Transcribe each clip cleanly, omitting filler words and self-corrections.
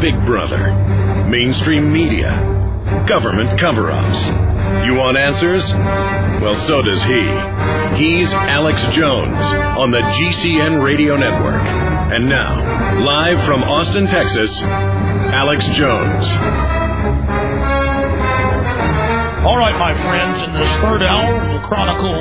Big Brother, mainstream media, government cover-ups. You want answers? Well, so does he. He's Alex Jones on the GCN Radio Network. And now, live from Austin, Texas, Alex Jones. All right, my friends, in this third hour, we'll chronicle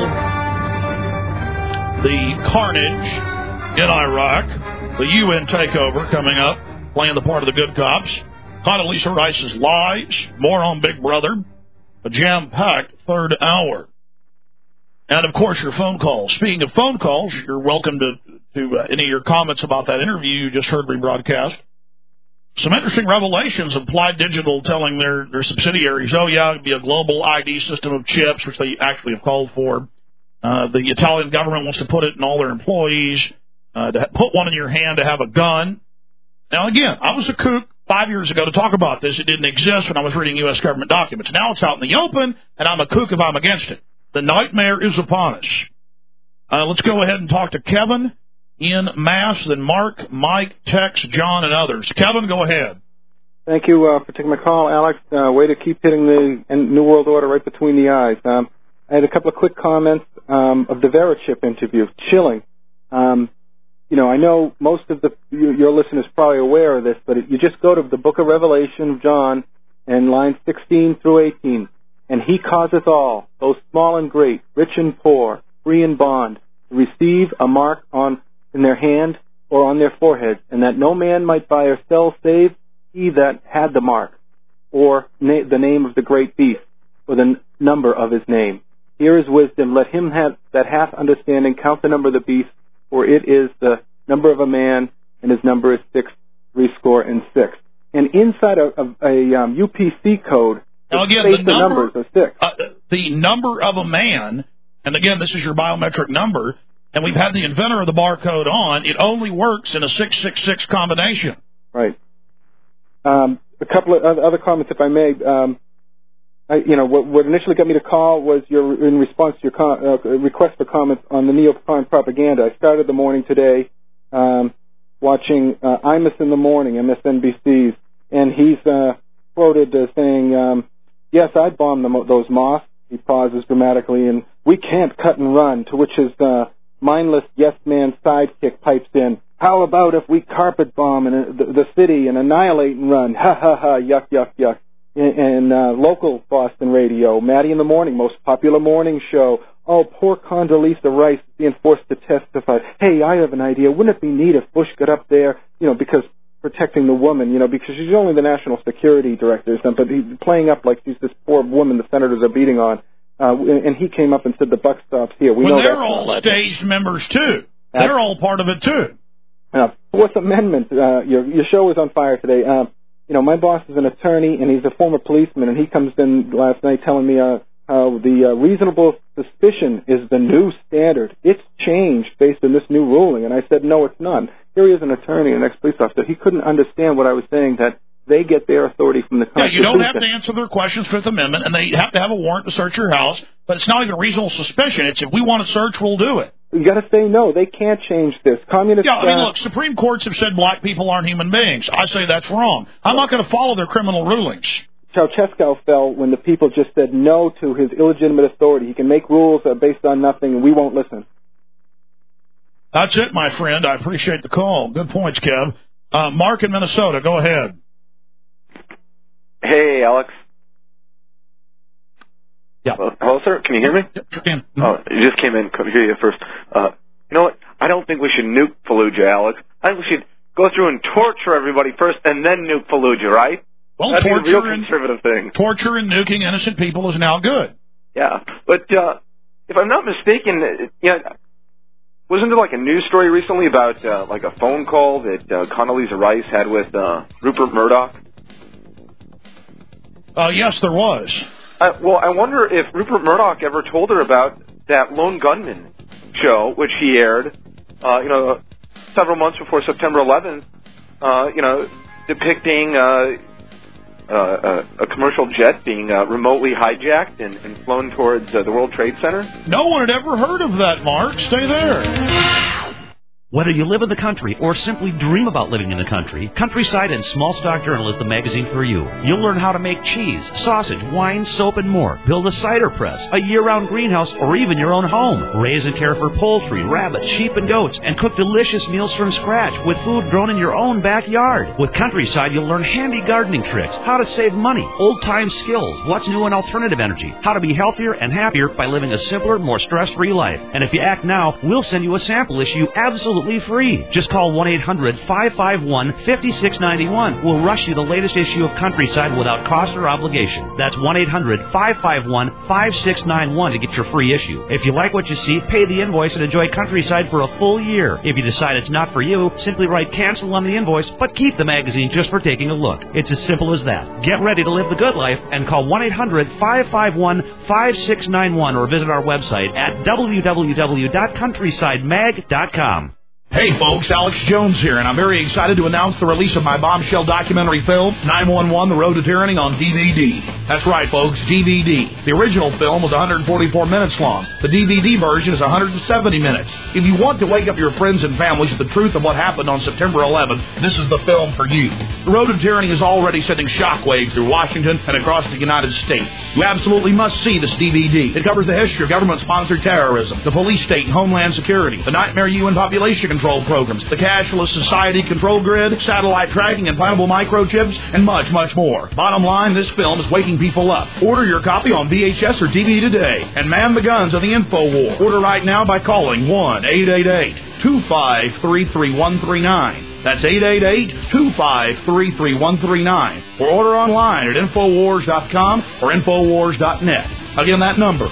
the carnage in Iraq, the UN takeover coming up, playing the part of the good cops, Condoleezza Rice's lies, more on Big Brother, a jam-packed third hour. And, of course, your phone calls. Speaking of phone calls, you're welcome to any of your comments about that interview you just heard rebroadcast. Some interesting revelations of Applied Digital telling their subsidiaries, oh, yeah, it'd be a global ID system of chips, which they actually have called for. The Italian government wants to put it in all their employees, to put one in your hand to have a gun. Now, again, I was a kook 5 years ago to talk about this. It didn't exist when I was reading U.S. government documents. Now it's out in the open, and I'm a kook if I'm against it. The nightmare is upon us. Let's go ahead and talk to Kevin in Mass, then Mark, Mike, Tex, John, and others. Kevin, go ahead. Thank you for taking my call, Alex. Way to keep hitting the New World Order right between the eyes. I had a couple of quick comments of the Verichip interview. Chilling. I know most of your listeners probably aware of this, but you just go to the book of Revelation of John and lines 16 through 18, and he causeth all, both small and great, rich and poor, free and bond, to receive a mark in their hand or on their foreheads, and that no man might buy or sell save he that had the mark, or the name of the great beast, or the number of his name. Here is wisdom. Let him that hath understanding count the number of the beast, for it is the number of a man, and his number is 666. And inside a UPC code, now again, the numbers are 6. The number of a man, and again, this is your biometric number, and we've had the inventor of the barcode on. It only works in a 666 combination. Right. A couple of other comments, if I may. What initially got me to call was in response to your request for comments on the neocon propaganda. I started the morning today watching Imus in the Morning, MSNBC's, and he's quoted as saying, yes, I'd bomb those mosques. He pauses dramatically, and we can't cut and run, to which his mindless yes-man sidekick pipes in, how about if we carpet bomb the city and annihilate and run? Ha, ha, ha, yuck, yuck, yuck. And local Boston radio, Maddie in the Morning, most popular morning show. Oh, poor Condoleezza Rice being forced to testify. Hey, I have an idea. Wouldn't it be neat if Bush got up there, because protecting the woman, because she's only the national security director, but he's playing up like she's this poor woman the senators are beating on. And he came up and said the buck stops here. Well, they're all staged members, too. They're all part of it, too. Fourth Amendment, your show was on fire today. My boss is an attorney, and he's a former policeman, and he comes in last night telling me how the reasonable suspicion is the new standard. It's changed based on this new ruling. And I said, no, it's not. Here he is, an attorney, an ex-police officer. He couldn't understand what I was saying, that they get their authority from the Constitution. Yeah, you don't have to answer their questions, Fifth Amendment, and they have to have a warrant to search your house, but it's not even reasonable suspicion. It's if we want to search, we'll do it. You got to say no. They can't change this. Communists. Yeah, look, Supreme Courts have said black people aren't human beings. I say that's wrong. I'm not going to follow their criminal rulings. Ceausescu fell when the people just said no to his illegitimate authority. He can make rules based on nothing, and we won't listen. That's it, my friend. I appreciate the call. Good points, Kev. Mark in Minnesota, go ahead. Hey, Alex. Yeah. Hello, sir. Can you hear me? Yep, sure can. Mm-hmm. Oh, you just came in. Couldn't hear you first. You know what? I don't think we should nuke Fallujah, Alex. I think we should go through and torture everybody first and then nuke Fallujah, right? Well, that'd be a real conservative thing. Torture and nuking innocent people is now good. Yeah, but if I'm not mistaken, wasn't there like a news story recently about like a phone call that Condoleezza Rice had with Rupert Murdoch? Yes, there was. Well, I wonder if Rupert Murdoch ever told her about that Lone Gunman show, which he aired, several months before September 11th, depicting a commercial jet being remotely hijacked and flown towards the World Trade Center. No one had ever heard of that, Mark. Stay there. Whether you live in the country or simply dream about living in the country, Countryside and Small Stock Journal is the magazine for you. You'll learn how to make cheese, sausage, wine, soap, and more. Build a cider press, a year-round greenhouse, or even your own home. Raise and care for poultry, rabbits, sheep, and goats, and cook delicious meals from scratch with food grown in your own backyard. With Countryside, you'll learn handy gardening tricks, how to save money, old-time skills, what's new in alternative energy, how to be healthier and happier by living a simpler, more stress-free life. And if you act now, we'll send you a sample issue absolutely free. Just call 1-800-551-5691. We'll rush you the latest issue of Countryside without cost or obligation. That's 1-800-551-5691 to get your free issue. If you like what you see, pay the invoice and enjoy Countryside for a full year. If you decide it's not for you, simply write cancel on the invoice, but keep the magazine just for taking a look. It's as simple as that. Get ready to live the good life and call 1-800-551-5691 or visit our website at www.countrysidemag.com. Hey folks, Alex Jones here, and I'm very excited to announce the release of my bombshell documentary film, 911, The Road to Tyranny, on DVD. That's right, folks, DVD. The original film was 144 minutes long. The DVD version is 170 minutes. If you want to wake up your friends and families with the truth of what happened on September 11th, this is the film for you. The Road to Tyranny is already sending shockwaves through Washington and across the United States. You absolutely must see this DVD. It covers the history of government-sponsored terrorism, the police state and homeland security, the nightmare UN population control programs, the cashless society control grid, satellite tracking, implantable microchips, and much, much more. Bottom line, this film is waking people up. Order your copy on VHS or DVD today and man the guns of the info war. Order right now by calling 1-888-253-3139. That's 888-253-3139. Or order online at Infowars.com or Infowars.net. Again, that number,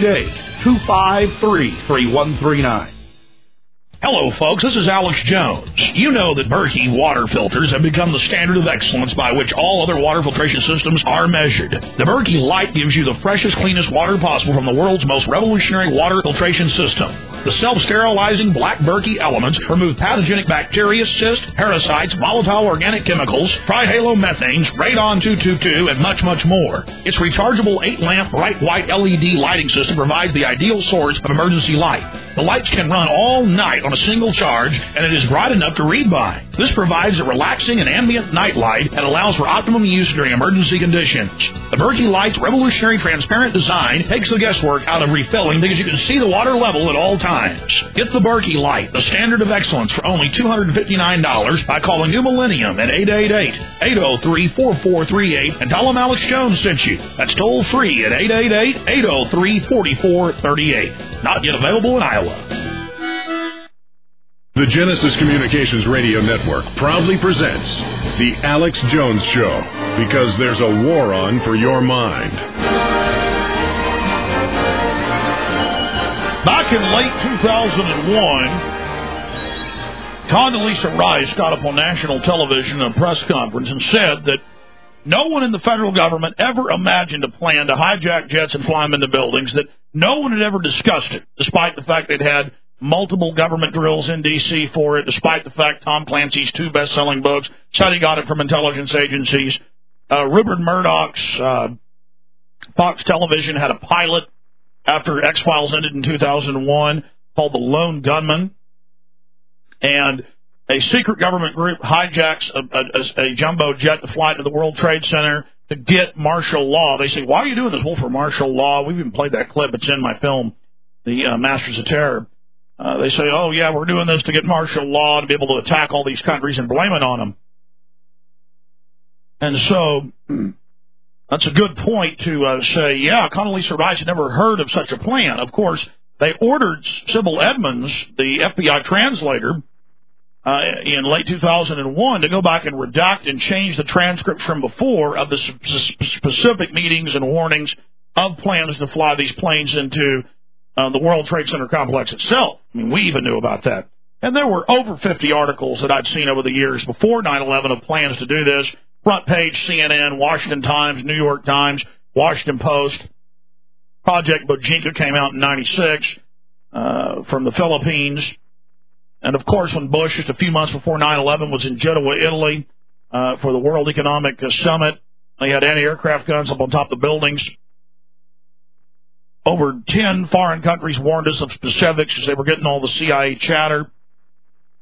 888-253-3139. Hello, folks. This is Alex Jones. You know that Berkey water filters have become the standard of excellence by which all other water filtration systems are measured. The Berkey Light gives you the freshest, cleanest water possible from the world's most revolutionary water filtration system. The self-sterilizing black Berkey elements remove pathogenic bacteria, cysts, parasites, volatile organic chemicals, trihalomethanes, radon-222, and much, much more. Its rechargeable 8-lamp bright white LED lighting system provides the ideal source of emergency light. The lights can run all night on a single charge, and it is bright enough to read by. This provides a relaxing and ambient night light and allows for optimum use during emergency conditions. The Berkey Light's revolutionary transparent design takes the guesswork out of refilling because you can see the water level at all times. Get the Berkey Light, the standard of excellence, for only $259 by calling New Millennium at 888-803-4438 and tell them Alex Jones sent you. That's toll free at 888-803-4438. Not yet available in Iowa. The Genesis Communications Radio Network proudly presents The Alex Jones Show, because there's a war on for your mind. Back in late 2001, Condoleezza Rice got up on national television in a press conference and said that no one in the federal government ever imagined a plan to hijack jets and fly them into buildings, that no one had ever discussed it, despite the fact they'd had multiple government drills in D.C. for it, despite the fact Tom Clancy's 2 best-selling books said he got it from intelligence agencies. Rupert Murdoch's Fox Television had a pilot after X-Files ended in 2001 called The Lone Gunman. And a secret government group hijacks a jumbo jet to fly to the World Trade Center to get martial law. They say, why are you doing this? Well, for martial law. We've even played that clip. It's in my film, The Masters of Terror. They say, oh, yeah, we're doing this to get martial law, to be able to attack all these countries and blame it on them. And so that's a good point to say, yeah, Condoleezza Rice had never heard of such a plan. Of course, they ordered Sybil Edmonds, the FBI translator, in late 2001 to go back and redact and change the transcripts from before of the specific meetings and warnings of plans to fly these planes into the World Trade Center complex itself. I mean, we even knew about that. And there were over 50 articles that I'd seen over the years before 9/11 of plans to do this. Front page, CNN, Washington Times, New York Times, Washington Post. Project Bojinka came out in 96 from the Philippines. And, of course, when Bush, just a few months before 9/11, was in Genoa, Italy, for the World Economic Summit, they had anti-aircraft guns up on top of the buildings. Over 10 foreign countries warned us of specifics as they were getting all the CIA chatter.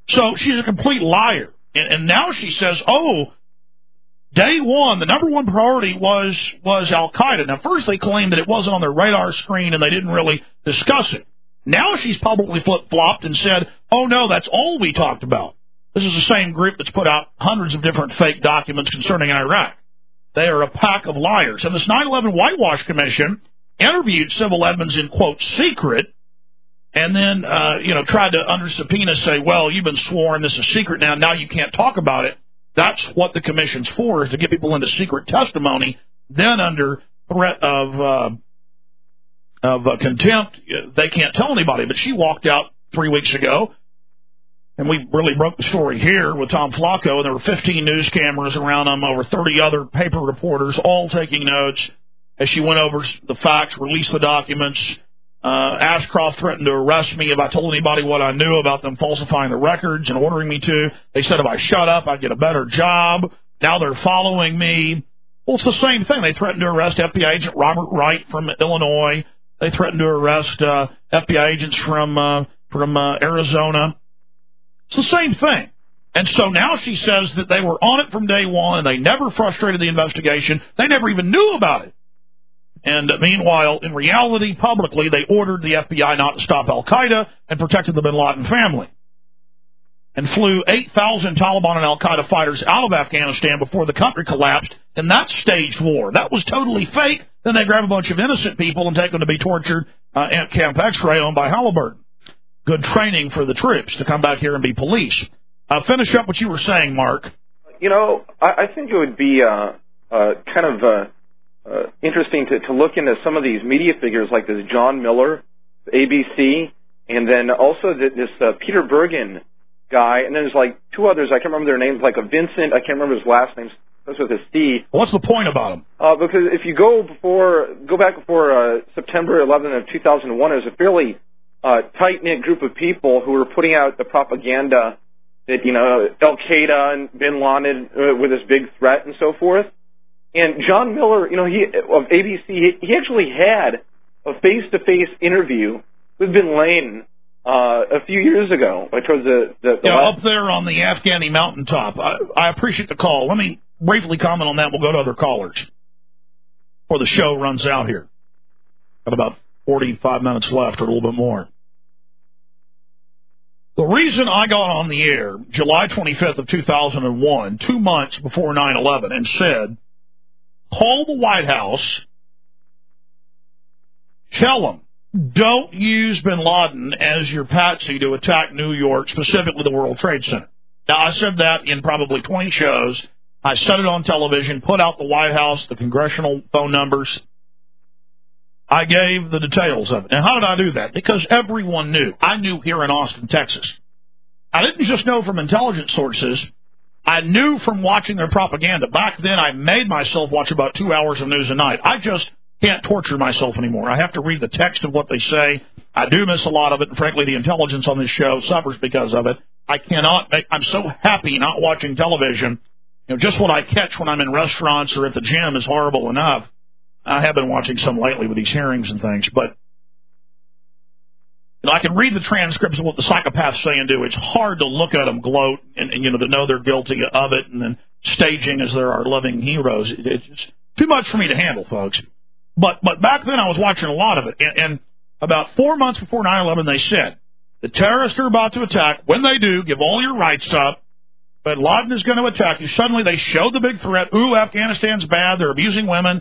So she's a complete liar. And now she says, day one, the number one priority was Al-Qaeda. Now, first they claimed that it wasn't on their radar screen and they didn't really discuss it. Now she's publicly flip-flopped and said, no, that's all we talked about. This is the same group that's put out hundreds of different fake documents concerning Iraq. They are a pack of liars. And this 9/11 Whitewash Commission interviewed Civil Edmonds in, quote, secret, and then, tried to, under subpoena, say, well, you've been sworn, this is secret now you can't talk about it. That's what the commission's for, is to get people into secret testimony. Then under threat of contempt, they can't tell anybody. But she walked out 3 weeks ago, and we really broke the story here with Tom Flacco, and there were 15 news cameras around them, over 30 other paper reporters, all taking notes as she went over the facts, released the documents. Ashcroft threatened to arrest me if I told anybody what I knew about them falsifying the records and ordering me to. They said if I shut up, I'd get a better job. Now they're following me. Well, it's the same thing. They threatened to arrest FBI agent Robert Wright from Illinois. They threatened to arrest FBI agents from Arizona. It's the same thing. And so now she says that they were on it from day one, and they never frustrated the investigation. They never even knew about it. And meanwhile, in reality, publicly, they ordered the FBI not to stop Al-Qaeda and protected the bin Laden family. And flew 8,000 Taliban and Al-Qaeda fighters out of Afghanistan before the country collapsed in that staged war. That was totally fake. Then they grab a bunch of innocent people and take them to be tortured at Camp X-Ray owned by Halliburton. Good training for the troops to come back here and be police. Finish up what you were saying, Mark. I think it would be interesting to look into some of these media figures like this John Miller, ABC, and then also this Peter Bergen guy, and then there's like two others, I can't remember their names, like a Vincent, I can't remember his last name, starts with a C. What's the point about him? Because if you go back before September 11th of 2001, it was a fairly tight-knit group of people who were putting out the propaganda that, Al-Qaeda and bin Laden were this big threat and so forth. And John Miller, of ABC, he actually had a face-to-face interview with bin Laden a few years ago, towards up there on the Afghani mountaintop. I appreciate the call. Let me briefly comment on that. We'll go to other callers before the show runs out here. Got about 45 minutes left, or a little bit more. The reason I got on the air July 25th of 2001, 2 months before 9/11, and said, call the White House, tell them, don't use bin Laden as your patsy to attack New York, specifically the World Trade Center. Now, I said that in probably 20 shows. I said it on television, put out the White House, the congressional phone numbers. I gave the details of it. And how did I do that? Because everyone knew. I knew here in Austin, Texas. I didn't just know from intelligence sources. I knew from watching their propaganda. Back then, I made myself watch about 2 hours of news a night. I just can't torture myself anymore. I have to read the text of what they say. I do miss a lot of it, and frankly, the intelligence on this show suffers because of it. I'm so happy not watching television. Just what I catch when I'm in restaurants or at the gym is horrible enough. I have been watching some lately with these hearings and things, but I can read the transcripts of what the psychopaths say and do. It's hard to look at them gloat and to know they're guilty of it, and then staging as there are living heroes. It's too much for me to handle, folks. But back then I was watching a lot of it, and about 4 months before 9/11, they said, the terrorists are about to attack. When they do, give all your rights up. Bin Laden is going to attack you. Suddenly they showed the big threat. Ooh, Afghanistan's bad. They're abusing women.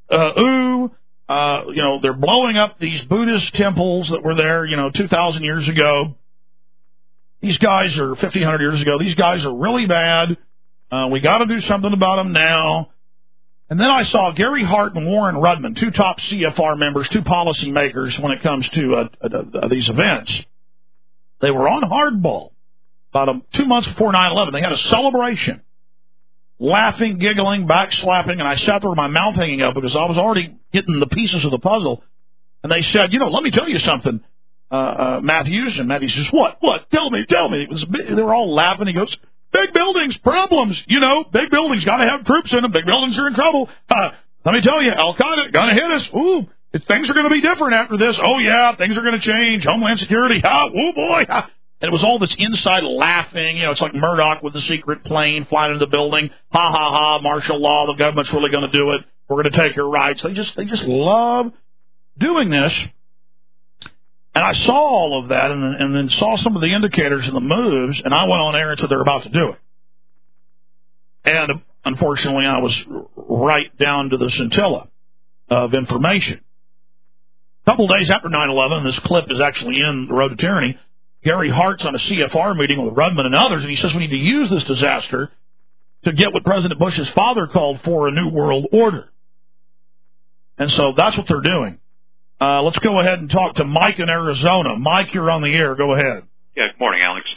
They're blowing up these Buddhist temples that were there, 2,000 years ago. These guys are 1,500 years ago. These guys are really bad. We got to do something about them now. And then I saw Gary Hart and Warren Rudman, two top CFR members, two policymakers when it comes to these events. They were on hardball about 2 months before 9/11. They had a celebration, laughing, giggling, backslapping, and I sat there with my mouth hanging up because I was already getting the pieces of the puzzle. And they said, let me tell you something, Matthews. And Matthews says, what? Tell me. They were all laughing. He goes, big buildings, problems. Big buildings got to have troops in them. Big buildings are in trouble. Let me tell you, Al-Qaeda going to hit us. Ooh, things are going to be different after this. Oh, yeah, things are going to change. Homeland Security. Oh, boy. And it was all this inside laughing. You know, it's like Murdoch with the secret plane flying into the building. Ha, ha, ha, martial law. The government's really going to do it. We're going to take your rights. They just love doing this. And I saw all of that and then saw some of the indicators and the moves, and I went on air and said they're about to do it. And unfortunately, I was right down to the scintilla of information. A couple of days after 9/11, this clip is actually in The Road to Tyranny, Gary Hart's on a CFR meeting with Rudman and others, and he says we need to use this disaster to get what President Bush's father called for, a new world order. And so that's what they're doing. Let's go ahead and talk to Mike in Arizona. Mike, you're on the air. Go ahead. Yeah, good morning, Alex.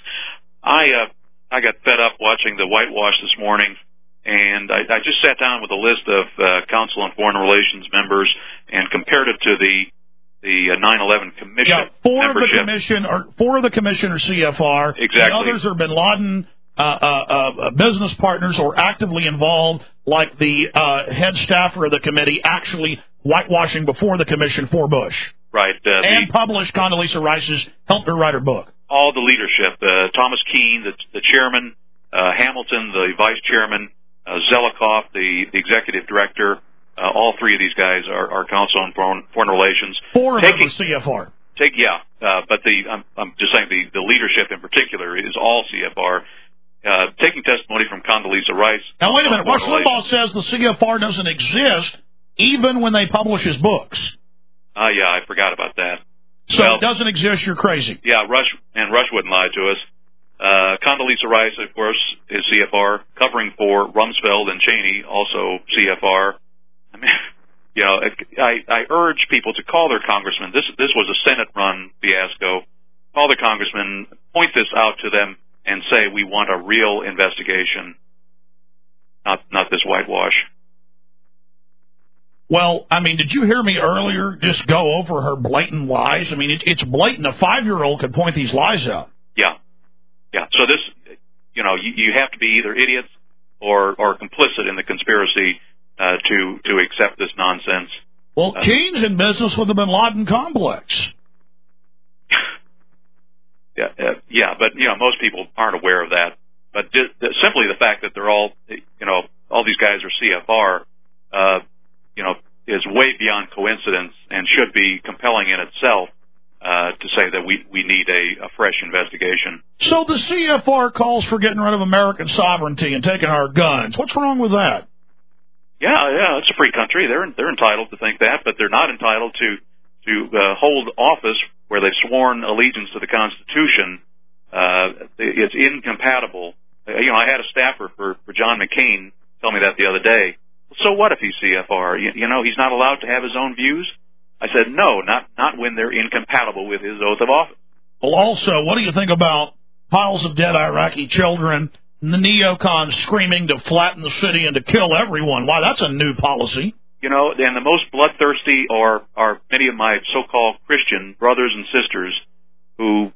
I got fed up watching the whitewash this morning, and I just sat down with a list of Council on Foreign Relations members and compared it to the 9/11 Commission. Yeah, four membership. of the commission are CFR. Exactly. The others are Bin Laden business partners or actively involved, like the head staffer of the committee actually whitewashing before the commission for Bush. Right. And published Condoleezza Rice's helped her write her book. All the leadership, Thomas Keene, the chairman, Hamilton, the vice chairman, Zelikoff, the executive director, all three of these guys are Council on Foreign Relations. Four of them are CFR. But I'm just saying the leadership in particular is all CFR. Taking testimony from Condoleezza Rice. Now, wait a minute. Rush Limbaugh says the CFR doesn't exist even when they publish his books. Yeah, I forgot about that. So it doesn't exist, you're crazy. Yeah, Rush wouldn't lie to us. Condoleezza Rice, of course, is CFR, covering for Rumsfeld and Cheney, also CFR. I mean, you know, I urge people to call their congressmen. This was a Senate-run fiasco. Call the congressmen, point this out to them, and say we want a real investigation, not this whitewash. Well, I mean, did you hear me earlier just go over her blatant lies? I mean, it's blatant. A 5-year-old could point these lies out. Yeah. So this, you know, you have to be either idiots or complicit in the conspiracy to accept this nonsense. Well, Keene's in business with the Bin Laden complex. Yeah, but you know, most people aren't aware of that. But simply the fact that they're all, you know, all these guys are CFR, you know, is way beyond coincidence and should be compelling in itself to say that we need a fresh investigation. So the CFR calls for getting rid of American sovereignty and taking our guns. What's wrong with that? Yeah, it's a free country. They're entitled to think that, but they're not entitled to hold office where they've sworn allegiance to the Constitution. It's incompatible. You know, I had a staffer for John McCain tell me that the other day. So what if he's CFR? You know, he's not allowed to have his own views? I said, no, not when they're incompatible with his oath of office. Well, also, what do you think about piles of dead Iraqi children and the neocons screaming to flatten the city and to kill everyone? Why, that's a new policy. You know, and the most bloodthirsty are many of my so-called Christian brothers and sisters who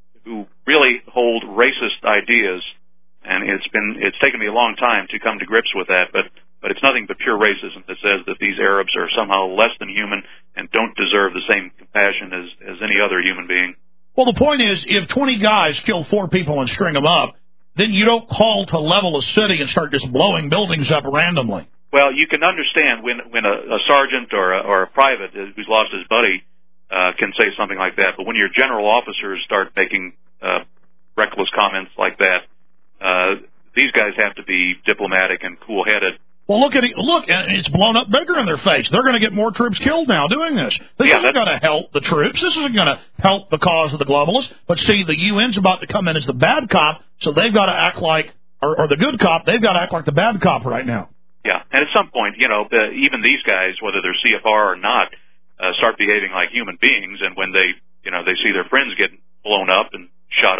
really hold racist ideas, and it's taken me a long time to come to grips with that, but it's nothing but pure racism that says that these Arabs are somehow less than human and don't deserve the same compassion as any other human being. Well, the point is, if 20 guys kill 4 people and string them up, then you don't call to level a city and start just blowing buildings up randomly. Well, you can understand when a sergeant or a private who's lost his buddy can say something like that, but when your general officers start making reckless comments like that, these guys have to be diplomatic and cool-headed. Well, look, and it's blown up bigger in their face. They're going to get more troops killed now doing this. This isn't going to help the troops. This isn't going to help the cause of the globalists. But see, the UN's about to come in as the bad cop, so they've got to act like, or the good cop, they've got to act like the bad cop right now. Yeah, and at some point, you know, even these guys, whether they're CFR or not, start behaving like human beings, and when they see their friends get blown up and shot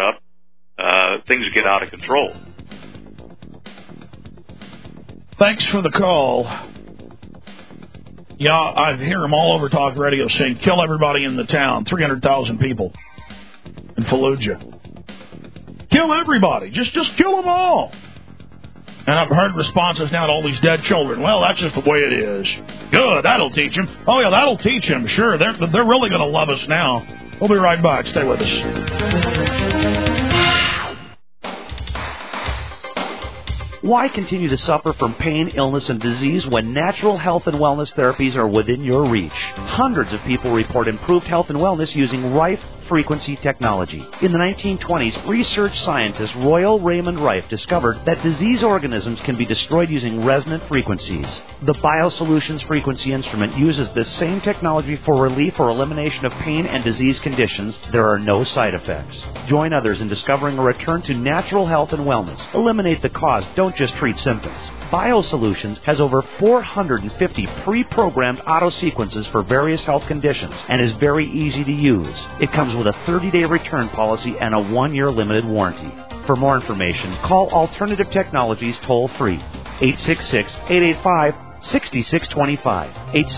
up, things get out of control. Thanks for the call. Yeah, I hear them all over talk radio saying, kill everybody in the town, 300,000 people in Fallujah. Kill everybody. Just kill them all. And I've heard responses now to all these dead children. Well, that's just the way it is. Good, that'll teach them. Oh, yeah, that'll teach them. Sure, they're really going to love us now. We'll be right back. Stay with us. Why continue to suffer from pain, illness, and disease when natural health and wellness therapies are within your reach? Hundreds of people report improved health and wellness using Rife frequency technology. In the 1920s, research scientist Royal Raymond Rife discovered that disease organisms can be destroyed using resonant frequencies. The BioSolutions frequency instrument uses this same technology for relief or elimination of pain and disease conditions. There are no side effects. Join others in discovering a return to natural health and wellness. Eliminate the cause, don't just treat symptoms. BioSolutions has over 450 pre-programmed auto-sequences for various health conditions and is very easy to use. It comes with a 30-day return policy and a 1-year limited warranty. For more information, call Alternative Technologies toll-free, 866-885-6625,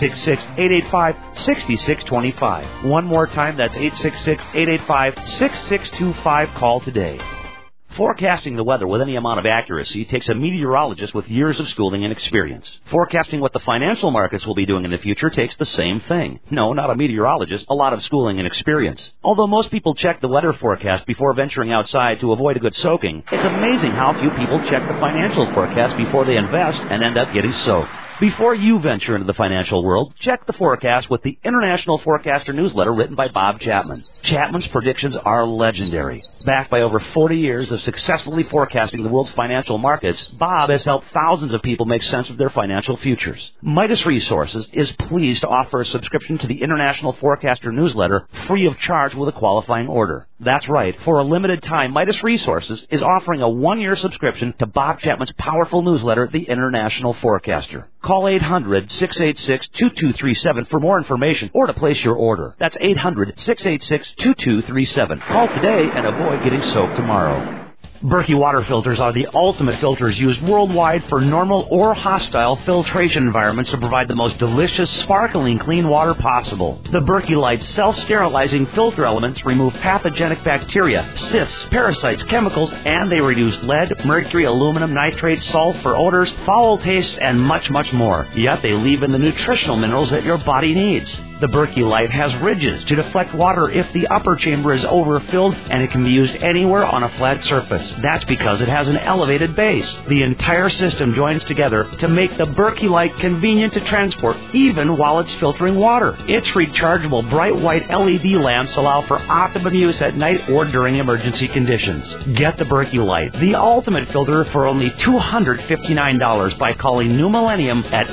866-885-6625. One more time, that's 866-885-6625. Call today. Forecasting the weather with any amount of accuracy takes a meteorologist with years of schooling and experience. Forecasting what the financial markets will be doing in the future takes the same thing. No, not a meteorologist, a lot of schooling and experience. Although most people check the weather forecast before venturing outside to avoid a good soaking, it's amazing how few people check the financial forecast before they invest and end up getting soaked. Before you venture into the financial world, check the forecast with the International Forecaster newsletter written by Bob Chapman. Chapman's predictions are legendary. Backed by over 40 years of successfully forecasting the world's financial markets, Bob has helped thousands of people make sense of their financial futures. Midas Resources is pleased to offer a subscription to the International Forecaster newsletter free of charge with a qualifying order. That's right. For a limited time, Midas Resources is offering a 1-year subscription to Bob Chapman's powerful newsletter, The International Forecaster. Call 800-686-2237 for more information or to place your order. That's 800-686-2237. Call today and avoid getting soaked tomorrow. Berkey water filters are the ultimate filters used worldwide for normal or hostile filtration environments to provide the most delicious, sparkling clean water possible. The Berkey Light self-sterilizing filter elements remove pathogenic bacteria, cysts, parasites, chemicals, and they reduce lead, mercury, aluminum, nitrates, sulfur, odors, foul tastes, and much, much more. Yet they leave in the nutritional minerals that your body needs. The Berkey Light has ridges to deflect water if the upper chamber is overfilled, and it can be used anywhere on a flat surface. That's because it has an elevated base. The entire system joins together to make the Berkey Light convenient to transport, even while it's filtering water. Its rechargeable bright white LED lamps allow for optimum use at night or during emergency conditions. Get the Berkey Light, the ultimate filter, for only $259 by calling New Millennium at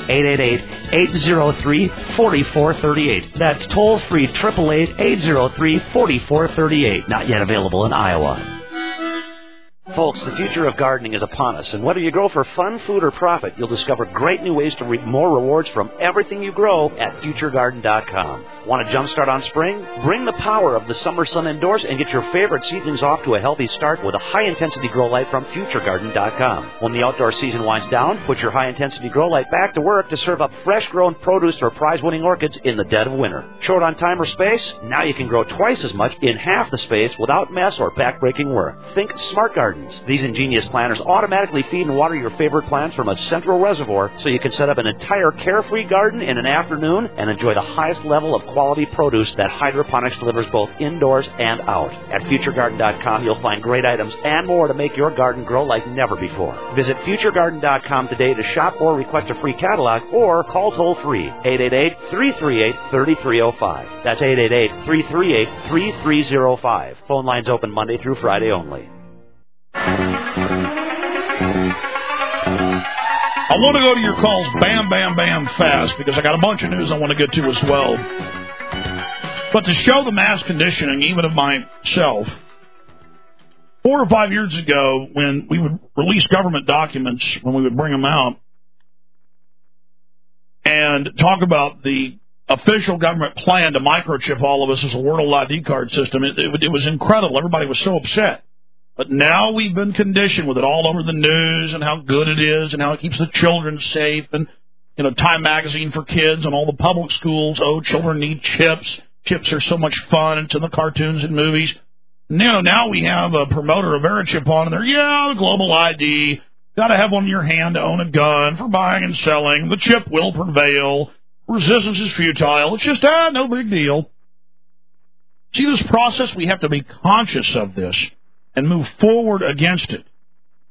888-803-4438. That's toll-free 888-803-4438. Not yet available in Iowa. Folks, the future of gardening is upon us, and whether you grow for fun, food, or profit, you'll discover great new ways to reap more rewards from everything you grow at FutureGarden.com. Want to jumpstart on spring? Bring the power of the summer sun indoors and get your favorite seedlings off to a healthy start with a high-intensity grow light from FutureGarden.com. When the outdoor season winds down, put your high-intensity grow light back to work to serve up fresh-grown produce or prize-winning orchids in the dead of winter. Short on time or space? Now you can grow twice as much in half the space without mess or back-breaking work. Think Smart Gardens. These ingenious planters automatically feed and water your favorite plants from a central reservoir, so you can set up an entire carefree garden in an afternoon and enjoy the highest level of quality produce that hydroponics delivers both indoors and out. At FutureGarden.com, you'll find great items and more to make your garden grow like never before. Visit FutureGarden.com today to shop or request a free catalog, or call toll-free 888-338-3305. That's 888-338-3305. Phone lines open Monday through Friday only. I want to go to your calls bam, bam, bam fast because I got a bunch of news I want to get to as well. But to show the mass conditioning, even of myself, 4 or 5 years ago when we would release government documents, when we would bring them out, and talk about the official government plan to microchip all of us as a World ID card system, it was incredible. Everybody was so upset. But now we've been conditioned with it all over the news and how good it is and how it keeps the children safe, and, you know, Time Magazine for kids and all the public schools. Oh, children need chips. Chips are so much fun. It's in the cartoons and movies. Now we have a promoter of Verichip on there. Yeah, the global ID. Got to have one in your hand to own a gun for buying and selling. The chip will prevail. Resistance is futile. It's just, no big deal. See, this process, we have to be conscious of this and move forward against it.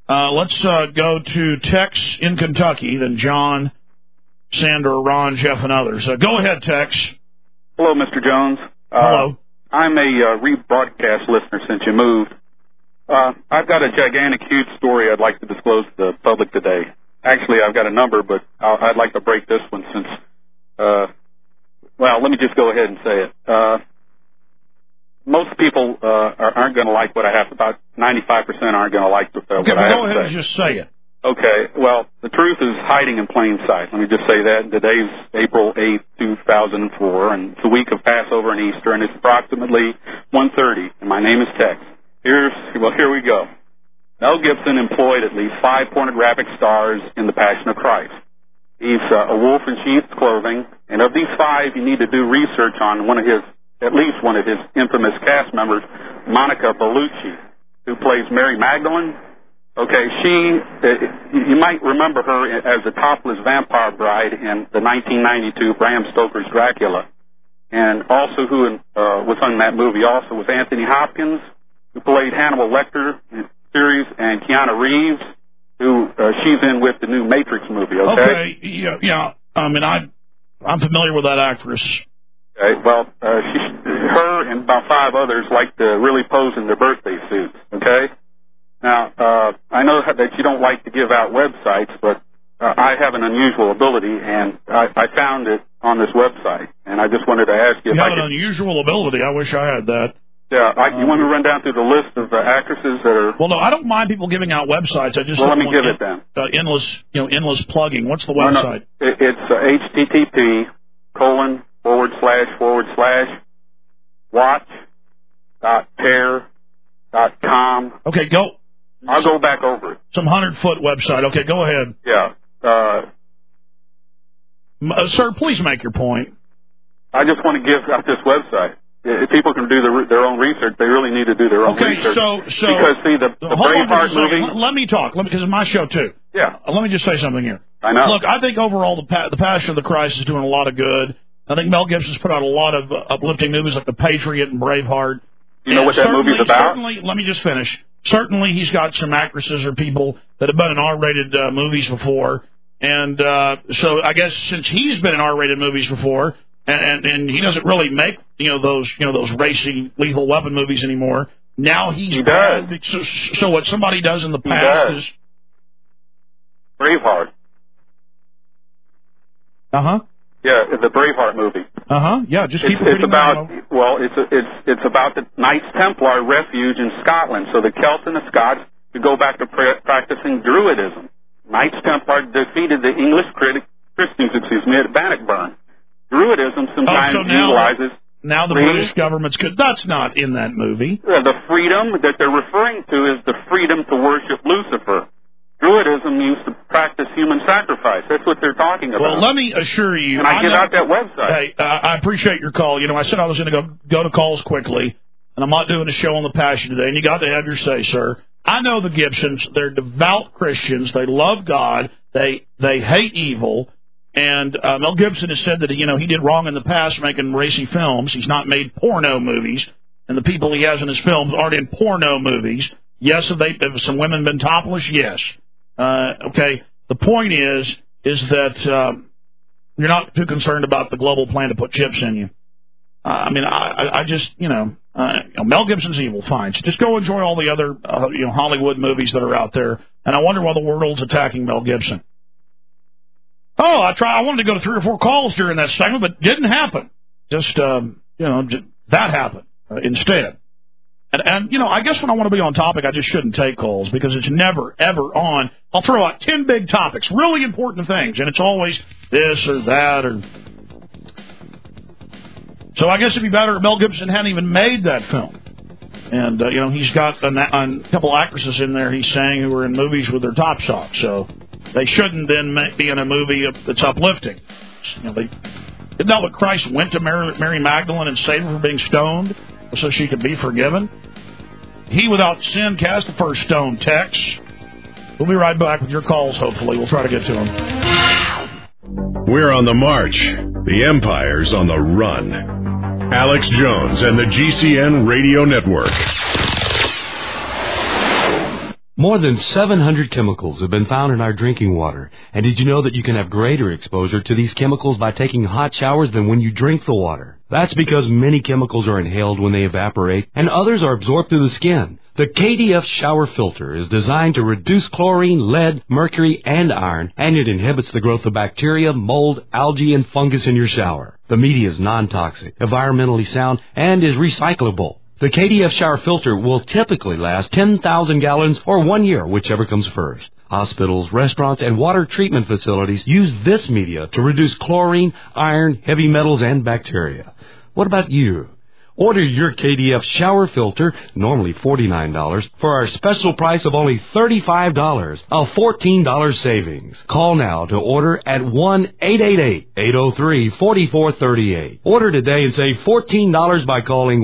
Let's go to Tex in Kentucky, then John, Sandra, Ron, Jeff, and others. Go ahead, Tex. Hello, Mr. Jones. Hello. I'm a rebroadcast listener since you moved. I've got a gigantic, huge story I'd like to disclose to the public today. Actually, I've got a number, but I'd like to break this one since, well, let me just go ahead and say it. Most people aren't going to like what I have. About 95% aren't going to like what I have to say. Go ahead and just say it. Okay. Well, the truth is hiding in plain sight. Let me just say that. Today's April 8th, 2004, and it's the week of Passover and Easter, and it's approximately 1:30, and my name is Tex. Here we go. Mel Gibson employed at least 5 pornographic stars in The Passion of Christ. He's a wolf in sheep's clothing, and of these 5, you need to do research on at least one of his infamous cast members, Monica Bellucci, who plays Mary Magdalene. Okay, you might remember her as the topless vampire bride in the 1992 Bram Stoker's Dracula. And also who was on that movie also was Anthony Hopkins, who played Hannibal Lecter in the series, and Keanu Reeves, who she's in with the new Matrix movie, okay? Yeah. I mean, I'm familiar with that actress. Okay, well, her and about 5 others like to really pose in their birthday suits, okay? Now, I know that you don't like to give out websites, but I have an unusual ability, and I found it on this website, and I just wanted to ask you if I could... You have an unusual ability. I wish I had that. Yeah, you want me to run down through the list of actresses that are... Well, no, I don't mind people giving out websites. I just let me give it then. Endless plugging. What's the website? No, it's http://watch.pair.com. Okay, go. I'll go back over it. Some 100-foot website. Okay, go ahead. Yeah. Sir, please make your point. I just want to give out this website. If people can do their own research, they really need to do their own research. So because, see, the Braveheart movie... Let me talk, because it's my show, too. Yeah. Let me just say something here. I know. Look, I think overall the Passion of the Christ is doing a lot of good. I think Mel Gibson's put out a lot of uplifting movies like The Patriot and Braveheart. You know what that movie's about? Certainly, let me just finish. Certainly he's got some actresses or people that have been in R-rated movies before. And so I guess since he's been in R-rated movies before... And he doesn't really make those racing Lethal Weapon movies anymore. Now he does. So what somebody does in the past is Braveheart. Yeah, the Braveheart movie. Yeah, just keep it's about it's about the Knights Templar refuge in Scotland. So the Celts and the Scots could go back to practicing Druidism. Knights Templar defeated the English Christians at Bannockburn. Druidism sometimes utilizes... Now the British government's good. That's not in that movie. The freedom that they're referring to is the freedom to worship Lucifer. Druidism used to practice human sacrifice. That's what they're talking about. Well, let me assure you... And I get out that website. Hey, I appreciate your call. I said I was going to go to calls quickly, and I'm not doing a show on the Passion today, and you got to have your say, sir. I know the Gibsons. They're devout Christians. They love God. They hate evil. And Mel Gibson has said that he did wrong in the past making racy films. He's not made porno movies, and the people he has in his films aren't in porno movies. Yes, have some women been topless? Yes. Okay. The point is that you're not too concerned about the global plan to put chips in you. I just Mel Gibson's evil. Fine. So just go enjoy all the other Hollywood movies that are out there. And I wonder why the world's attacking Mel Gibson. Oh, I wanted to go to 3 or 4 calls during that segment, but didn't happen. Just, that happened instead. And I guess when I want to be on topic, I just shouldn't take calls because it's never, ever on. I'll throw out 10 big topics, really important things, and it's always this or that or... So I guess it'd be better if Mel Gibson hadn't even made that film. And, he's got a couple actresses in there, he's saying, who are in movies with their tops off, so... They shouldn't then be in a movie that's uplifting. Isn't that what Christ went to Mary Magdalene and saved her from being stoned so she could be forgiven? He without sin cast the first stone, Tex. We'll be right back with your calls, hopefully. We'll try to get to them. We're on the march. The Empire's on the run. Alex Jones and the GCN Radio Network. More than 700 chemicals have been found in our drinking water. And did you know that you can have greater exposure to these chemicals by taking hot showers than when you drink the water? That's because many chemicals are inhaled when they evaporate, and others are absorbed through the skin. The KDF shower filter is designed to reduce chlorine, lead, mercury, and iron, and it inhibits the growth of bacteria, mold, algae, and fungus in your shower. The media is non-toxic, environmentally sound, and is recyclable. The KDF shower filter will typically last 10,000 gallons or 1 year, whichever comes first. Hospitals, restaurants, and water treatment facilities use this media to reduce chlorine, iron, heavy metals, and bacteria. What about you? Order your KDF shower filter, normally $49, for our special price of only $35, a $14 savings. Call now to order at 1-888-803-4438. Order today and save $14 by calling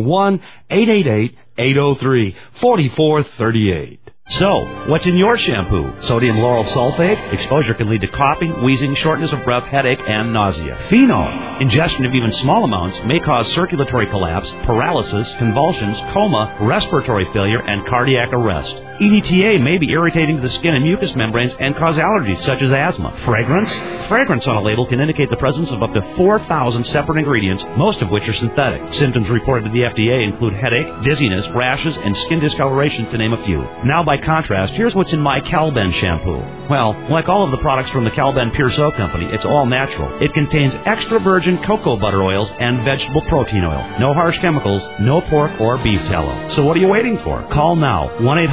1-888-803-4438. So, what's in your shampoo? Sodium lauryl sulfate? Exposure can lead to coughing, wheezing, shortness of breath, headache, and nausea. Phenol? Ingestion of even small amounts may cause circulatory collapse, paralysis, convulsions, coma, respiratory failure, and cardiac arrest. EDTA may be irritating to the skin and mucous membranes and cause allergies such as asthma. Fragrance? Fragrance on a label can indicate the presence of up to 4,000 separate ingredients, most of which are synthetic. Symptoms reported to the FDA include headache, dizziness, rashes, and skin discoloration, to name a few. Now, by contrast, here's what's in my Calben shampoo. Well, like all of the products from the Calben Pure Soap Company, it's all natural. It contains extra virgin cocoa butter oils and vegetable protein oil. No harsh chemicals, no pork or beef tallow. So what are you waiting for? Call now,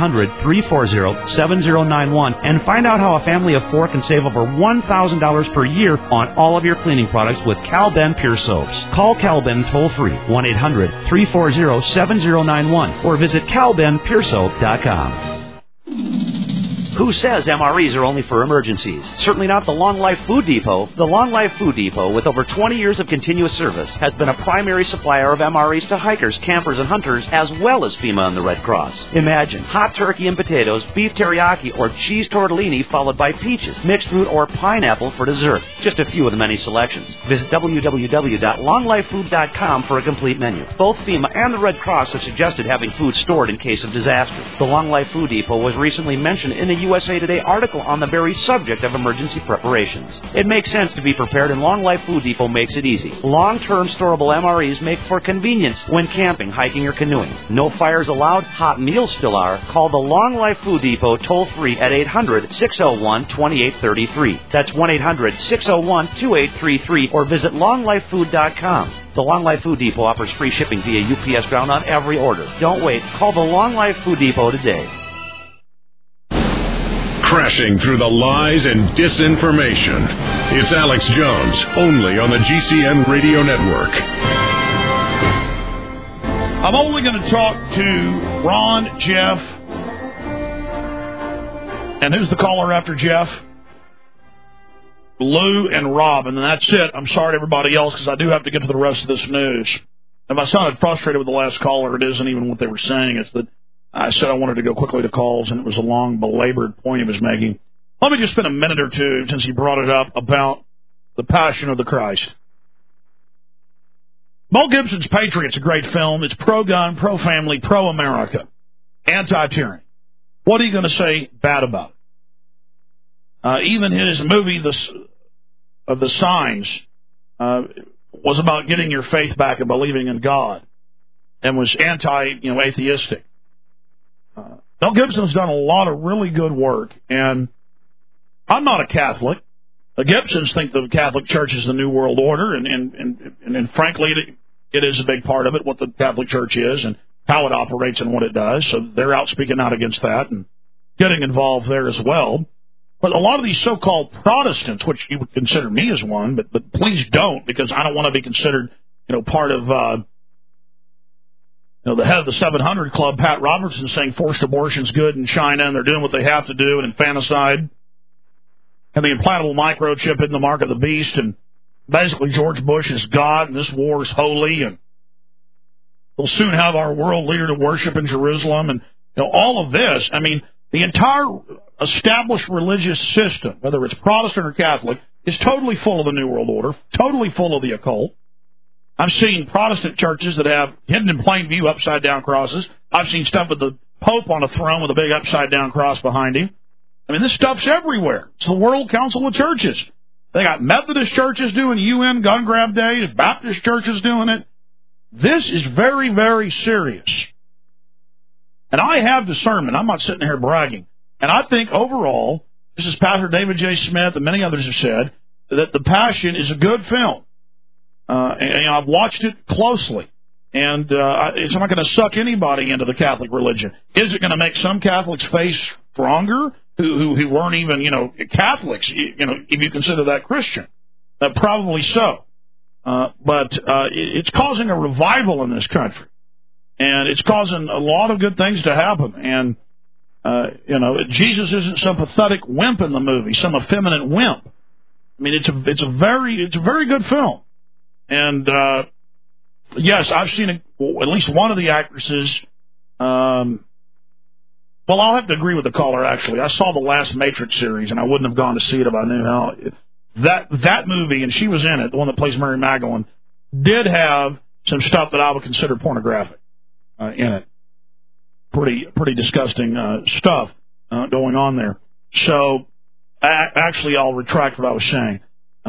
1-800-340-7091, and find out how a family of 4 can save over $1,000 per year on all of your cleaning products with Calben Pure Soaps. Call Calben toll-free, 1-800-340-7091, or visit CalbenPureSoap.com. Who says MREs are only for emergencies? Certainly not the Long Life Food Depot. The Long Life Food Depot, with over 20 years of continuous service, has been a primary supplier of MREs to hikers, campers, and hunters, as well as FEMA and the Red Cross. Imagine hot turkey and potatoes, beef teriyaki, or cheese tortellini, followed by peaches, mixed fruit, or pineapple for dessert. Just a few of the many selections. Visit www.longlifefood.com for a complete menu. Both FEMA and the Red Cross have suggested having food stored in case of disaster. The Long Life Food Depot was recently mentioned in a USA Today article on the very subject of emergency preparations. It makes sense to be prepared, and Long Life Food Depot makes it easy. Long-term storable MREs make for convenience when camping, hiking, or canoeing. No fires allowed, hot meals still are. Call the Long Life Food Depot toll-free at 800-601-2833. That's 1-800-601-2833, or visit longlifefood.com. The Long Life Food Depot offers free shipping via UPS ground on every order. Don't wait. Call the Long Life Food Depot today. Crashing through the lies and disinformation. It's Alex Jones, only on the GCN Radio Network. I'm only going to talk to Ron, Jeff, and who's the caller after Jeff? Lou and Rob, and that's it. I'm sorry to everybody else because I do have to get to the rest of this news. If I sounded frustrated with the last caller, it isn't even what they were saying. It's that I said I wanted to go quickly to calls, and it was a long, belabored point he was making. Let me just spend a minute or two, since he brought it up, about the Passion of the Christ. Mel Gibson's Patriot's a great film. It's pro-gun, pro-family, pro-America, anti-tyranny. What are you going to say bad about it? Even his movie, of The Signs, was about getting your faith back and believing in God, and was atheistic. Mel Gibson's done a lot of really good work, and I'm not a Catholic. The Gibsons think the Catholic Church is the New World Order, and frankly, it is a big part of it, what the Catholic Church is and how it operates and what it does. So they're out speaking out against that and getting involved there as well. But a lot of these so-called Protestants, which you would consider me as one, but please don't, because I don't want to be considered, part of the head of the 700 Club, Pat Robertson, saying forced abortion's good in China, and they're doing what they have to do, and infanticide, and the implantable microchip in the mark of the beast, and basically George Bush is God, and this war is holy, and we'll soon have our world leader to worship in Jerusalem, and all of this. I mean, the entire established religious system, whether it's Protestant or Catholic, is totally full of the New World Order, totally full of the occult. I've seen Protestant churches that have hidden in plain view upside-down crosses. I've seen stuff with the Pope on a throne with a big upside-down cross behind him. I mean, this stuff's everywhere. It's the World Council of Churches. They got Methodist churches doing UN gun grab days, Baptist churches doing it. This is very, very serious. And I have discernment. I'm not sitting here bragging. And I think overall, this is Pastor David J. Smith and many others have said, that The Passion is a good film. And I've watched it closely. And it's not going to suck anybody into the Catholic religion. Is it going to make some Catholics' face stronger who weren't even, Catholics, if you consider that Christian? Probably so. But it's causing a revival in this country. And it's causing a lot of good things to happen. And, Jesus isn't some pathetic wimp in the movie, some effeminate wimp. I mean, it's a very good film. And, yes, I've seen at least one of the actresses. Well, I'll have to agree with the caller, actually. I saw the last Matrix series, and I wouldn't have gone to see it if I knew how. That movie, and she was in it, the one that plays Mary Magdalene, did have some stuff that I would consider pornographic in it. Pretty disgusting stuff going on there. So, actually, I'll retract what I was saying.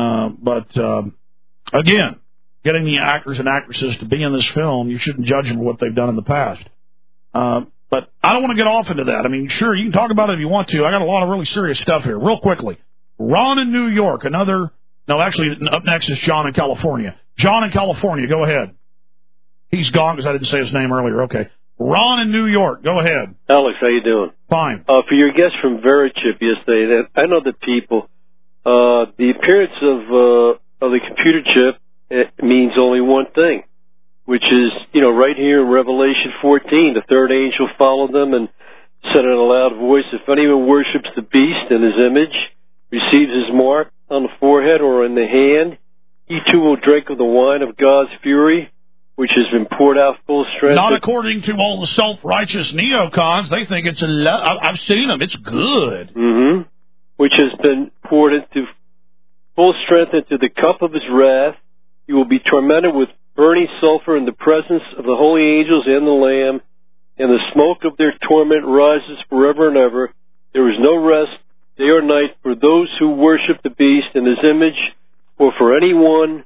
Again, getting the actors and actresses to be in this film, you shouldn't judge them for what they've done in the past. But I don't want to get off into that. I mean, sure, you can talk about it if you want to. I got a lot of really serious stuff here. Real quickly. Ron in New York, actually, up next is John in California. John in California, go ahead. He's gone because I didn't say his name earlier. Okay. Ron in New York, go ahead. Alex, how you doing? Fine. For your guest from Verichip yesterday, I know the people, the appearance of the computer chip, it means only one thing, which is, right here in Revelation 14, the third angel followed them and said in a loud voice, if anyone worships the beast and his image, receives his mark on the forehead or in the hand, he too will drink of the wine of God's fury, which has been poured out full strength. Not according to all the self-righteous neocons. They think it's I've seen them. It's good. Mm-hmm. Which has been poured into full strength into the cup of his wrath. You will be tormented with burning sulfur in the presence of the holy angels and the Lamb, and the smoke of their torment rises forever and ever. There is no rest, day or night, for those who worship the beast and his image, or for anyone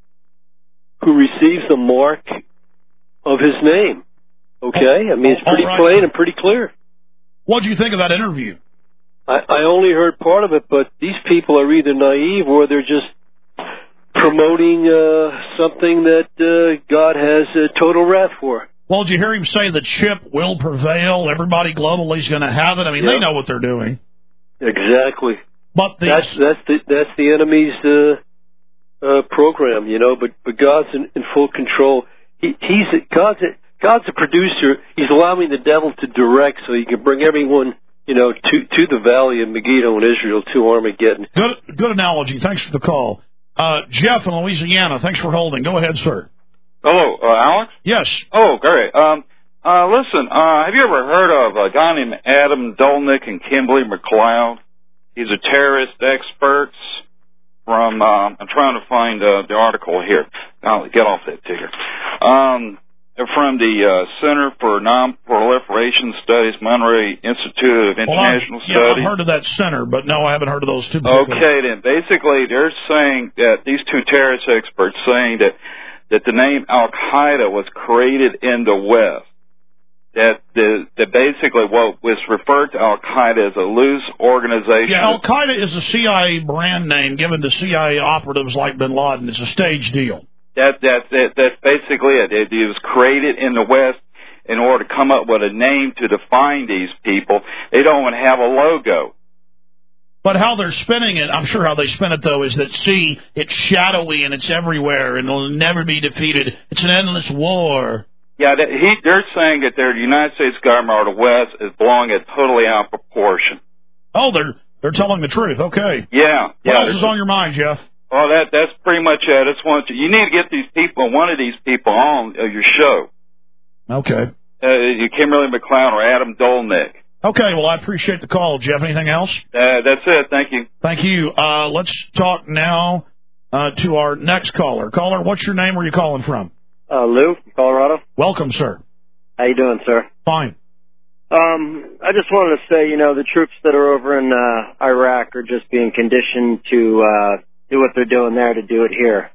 who receives the mark of his name. Okay? I mean, it's pretty plain and pretty clear. What do you think of that interview? I only heard part of it, but these people are either naive or they're just promoting something that God has total wrath for. Well, did you hear him say the chip will prevail? Everybody globally is going to have it. I mean, They know what they're doing. Exactly. But that's the enemy's program, But God's in full control. God's a producer. He's allowing the devil to direct, so he can bring everyone, to the valley of Megiddo in Israel, to Armageddon. Good analogy. Thanks for the call. Jeff in Louisiana, thanks for holding. Go ahead, sir. Hello, Alex? Yes. Oh, great. Listen, have you ever heard of a guy named Adam Dolnick and Kimberly McLeod? He's a terrorist expert from, I'm trying to find the article here. I'll get off that ticker. From the Center for Non-Proliferation Studies, Monterey Institute of International Studies. Yeah, I've heard of that center, but no, I haven't heard of those two. Okay, then. Basically, they're saying that these two terrorist experts saying that the name Al-Qaeda was created in the West. That basically what was referred to Al-Qaeda as a loose organization. Yeah, Al-Qaeda is a CIA brand name given to CIA operatives like Bin Laden. It's a stage deal. That's basically it. It was created in the West in order to come up with a name to define these people. They don't even have a logo. But how they're spinning it, I'm sure how they spin it, though, is that, see, it's shadowy and it's everywhere and it'll never be defeated. It's an endless war. Yeah, they're saying that the United States government or the West is blowing it totally out of proportion. Oh, they're telling the truth. Okay. Yeah. What else is on your mind, Jeff? Well, that's pretty much it. You need to get these people, one of these people, on your show. Okay. Kimberly McLeod or Adam Dolnick. Okay. Well, I appreciate the call, Jeff. Anything else? That's it. Thank you. Thank you. Let's talk now to our next caller. Caller, what's your name? Where are you calling from? Lou from Colorado. Welcome, sir. How you doing, sir? Fine. I just wanted to say, the troops that are over in Iraq are just being conditioned to do what they're doing there to do it here.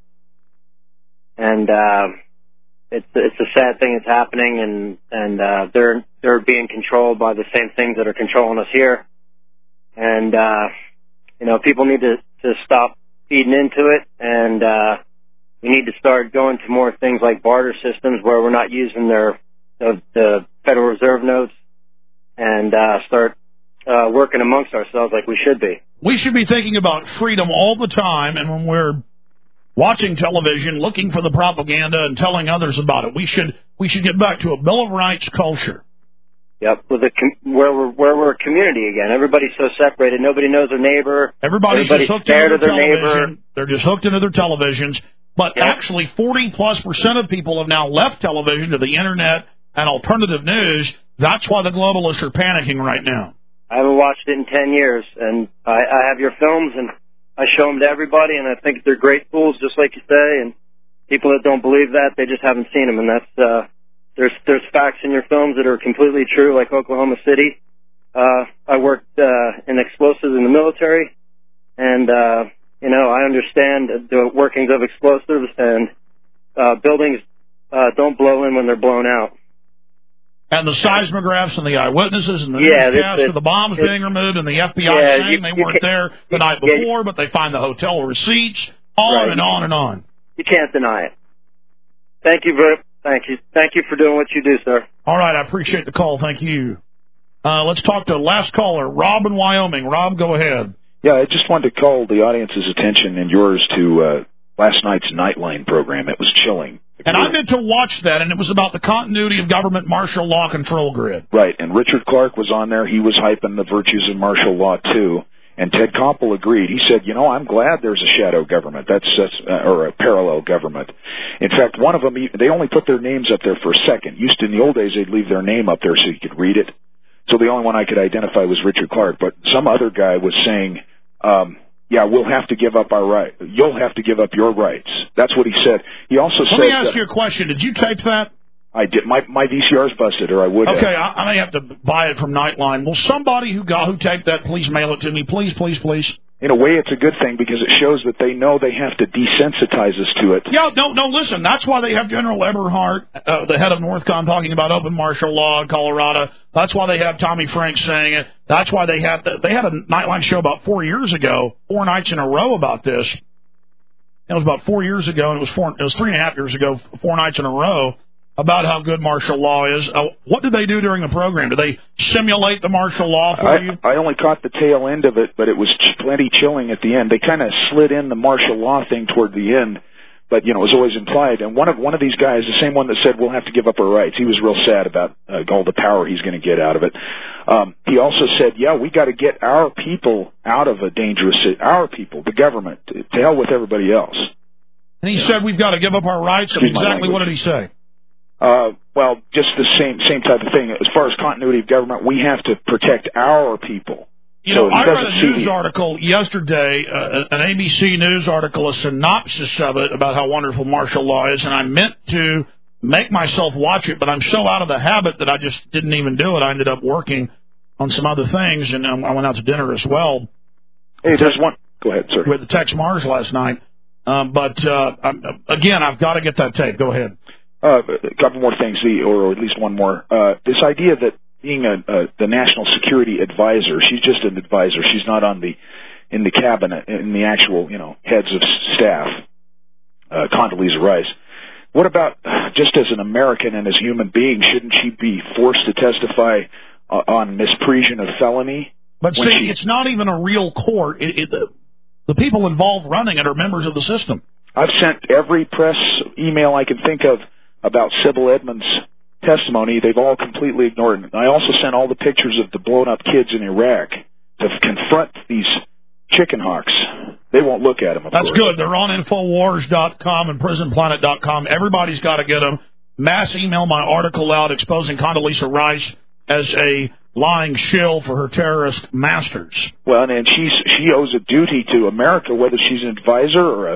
And it's a sad thing that's happening, and they're being controlled by the same things that are controlling us here. And people need to stop feeding into it, and we need to start going to more things like barter systems where we're not using the Federal Reserve notes, and start working amongst ourselves like we should be. We should be thinking about freedom all the time, and when we're watching television, looking for the propaganda and telling others about it, we should get back to a Bill of Rights culture. Yep, where we're a community again. Everybody's so separated. Nobody knows their neighbor. Everybody's just hooked into their television. Neighbor. They're just hooked into their televisions. But actually, 40+% of people have now left television to the internet and alternative news. That's why the globalists are panicking right now. I haven't watched it in 10 years, and I have your films, and I show them to everybody, and I think they're great tools, just like you say. And people that don't believe that, they just haven't seen them, and that's there's facts in your films that are completely true, like Oklahoma City. I worked in explosives in the military, and I understand the workings of explosives, and buildings don't blow in when they're blown out. And the seismographs and the eyewitnesses and the newscasts of the bombs being removed and the FBI saying they weren't there the night before, but they find the hotel receipts, on and on and on. You can't deny it. Thank you for doing what you do, sir. All right, I appreciate the call. Thank you. Let's talk to the last caller, Rob in Wyoming. Rob, go ahead. Yeah, I just wanted to call the audience's attention and yours to last night's Nightline program. It was chilling. And I meant to watch that, and it was about the continuity of government martial law control grid. Right, and Richard Clark was on there. He was hyping the virtues of martial law, too. And Ted Koppel agreed. He said, I'm glad there's a shadow government, or a parallel government. In fact, one of them, they only put their names up there for a second. Used to, in the old days, they'd leave their name up there so you could read it. So the only one I could identify was Richard Clark. But some other guy was saying, we'll have to give up our right. You'll have to give up your rights. That's what he said. He also said... Let me ask you a question. Did you tape that? I did. My VCR's busted, or I would have. Okay, I may have to buy it from Nightline. Will somebody who taped that please mail it to me? Please, please, please. In a way, it's a good thing because it shows that they know they have to desensitize us to it. Yeah, no, listen. That's why they have General Eberhart, the head of Northcom, talking about open martial law in Colorado. That's why they have Tommy Franks saying it. That's why they had a Nightline show about 4 years ago, 4 nights in a row about this. It was about 4 years ago, and it was 3.5 years ago, 4 nights in a row, about how good martial law is. What did they do during the program? Did they simulate the martial law for you? I only caught the tail end of it, but it was plenty chilling at the end. They kind of slid in the martial law thing toward the end, but it was always implied. And one of these guys, the same one that said we'll have to give up our rights, he was real sad about all the power he's going to get out of it. He also said, we got to get our people out of a dangerous our people, the government, to hell with everybody else. And he said we've got to give up our rights. And exactly what did he say? Just the same type of thing. As far as continuity of government, we have to protect our people. I read a news article yesterday, an ABC News article, a synopsis of it about how wonderful martial law is, and I meant to make myself watch it, but I'm so out of the habit that I just didn't even do it. I ended up working on some other things, and I went out to dinner as well. Hey, there's one. Go ahead, sir. With the Tex Mars last night. But again, I've got to get that tape. Go ahead. A couple more things, or at least one more. This idea that being the national security advisor, she's just an advisor. She's not in the cabinet, in the actual, heads of staff. Condoleezza Rice. What about just as an American and as a human being, shouldn't she be forced to testify on misprision of felony? But see, it's not even a real court. The people involved running it are members of the system. I've sent every press email I can think of about Sybil Edmonds' testimony. They've all completely ignored it. I also sent all the pictures of the blown-up kids in Iraq to confront these chicken hawks. They won't look at them, of That's course. good. They're on Infowars.com and PrisonPlanet.com. Everybody's got to get them. Mass email my article out exposing Condoleezza Rice as a lying shill for her terrorist masters. Well, and she owes a duty to America, whether she's an advisor or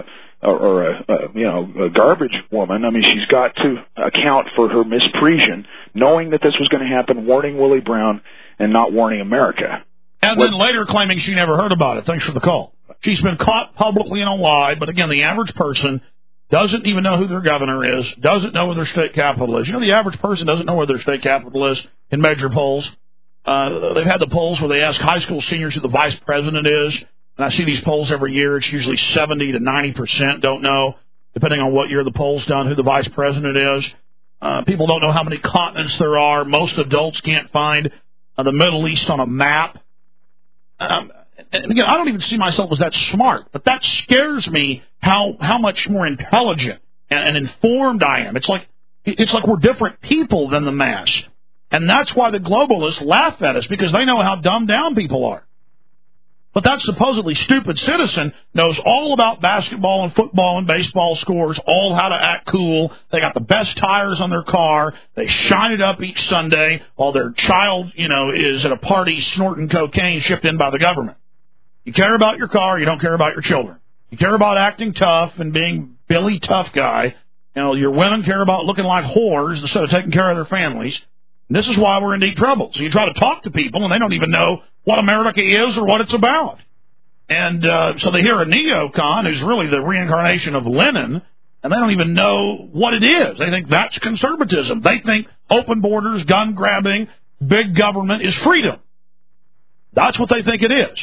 a garbage woman. I mean, she's got to account for her misprision, knowing that this was going to happen, warning Willie Brown and not warning America. And then later claiming she never heard about it. Thanks for the call. She's been caught publicly in a lie, but again, the average person doesn't even know who their governor is, doesn't know where their state capital is. You know, the average person doesn't know where their state capital is in major polls. They've had the polls where they ask high school seniors who the vice president is, and I see these polls every year. It's usually 70 to 90% don't know, depending on what year the poll's done, who the vice president is. People don't know how many continents there are. Most adults can't find the Middle East on a map. And again, I don't even see myself as that smart, but that scares me how much more intelligent and informed I am. It's like we're different people than the mass. And that's why the globalists laugh at us, because they know how dumbed down people are. But that supposedly stupid citizen knows all about basketball and football and baseball scores, all how to act cool. They got the best tires on their car. They shine it up each Sunday while their child, is at a party snorting cocaine shipped in by the government. You care about your car, you don't care about your children. You care about acting tough and being Billy Tough Guy. Your women care about looking like whores instead of taking care of their families. And this is why we're in deep trouble. So you try to talk to people, and they don't even know what America is or what it's about. And so they hear a neocon who's really the reincarnation of Lenin, and they don't even know what it is. They think that's conservatism. They think open borders, gun grabbing, big government is freedom. That's what they think it is.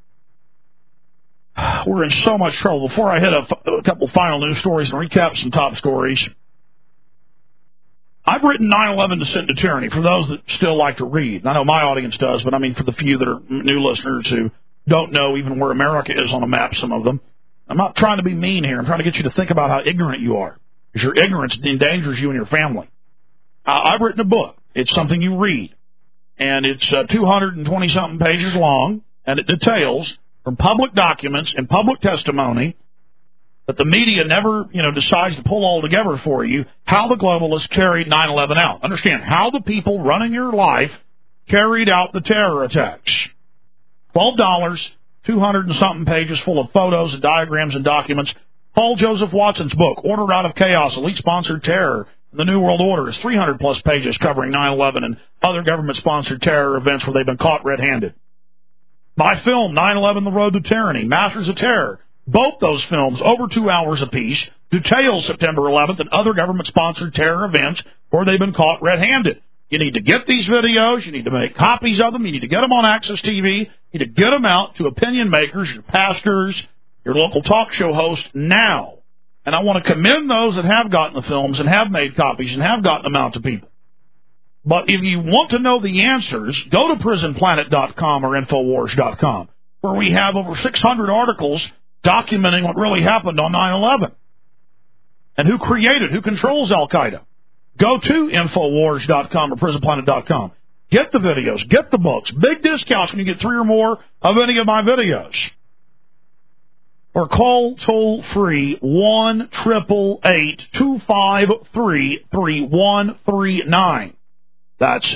We're in so much trouble. Before I hit a couple final news stories and recap some top stories, I've written 9/11 Descent to Tyranny for those that still like to read. And I know my audience does, but I mean for the few that are new listeners who don't know even where America is on a map, some of them. I'm not trying to be mean here. I'm trying to get you to think about how ignorant you are, because your ignorance endangers you and your family. I've written a book. It's something you read, and it's 220-something pages long, and it details from public documents and public testimony that the media never, decides to pull all together for you, how the globalists carried 9/11 out. Understand how the people running your life carried out the terror attacks. $12, 200 and something pages full of photos and diagrams and documents. Paul Joseph Watson's book, Order Out of Chaos, Elite-Sponsored Terror, and the New World Order, is 300-plus pages covering 9/11 and other government-sponsored terror events where they've been caught red-handed. My film, 9/11 The Road to Tyranny, Masters of Terror. Both those films, over 2 hours apiece, detail September 11th and other government-sponsored terror events where they've been caught red-handed. You need to get these videos. You need to make copies of them. You need to get them on Access TV. You need to get them out to opinion makers, your pastors, your local talk show hosts now. And I want to commend those that have gotten the films and have made copies and have gotten them out to people. But if you want to know the answers, go to prisonplanet.com or Infowars.com, where we have over 600 articles documenting what really happened on 9/11 and who controls Al-Qaeda. Go to Infowars.com or PrisonPlanet.com. Get the videos, get the books. Big discounts when you get 3 or more of any of my videos. Or call toll-free 1-888-253-3139. That's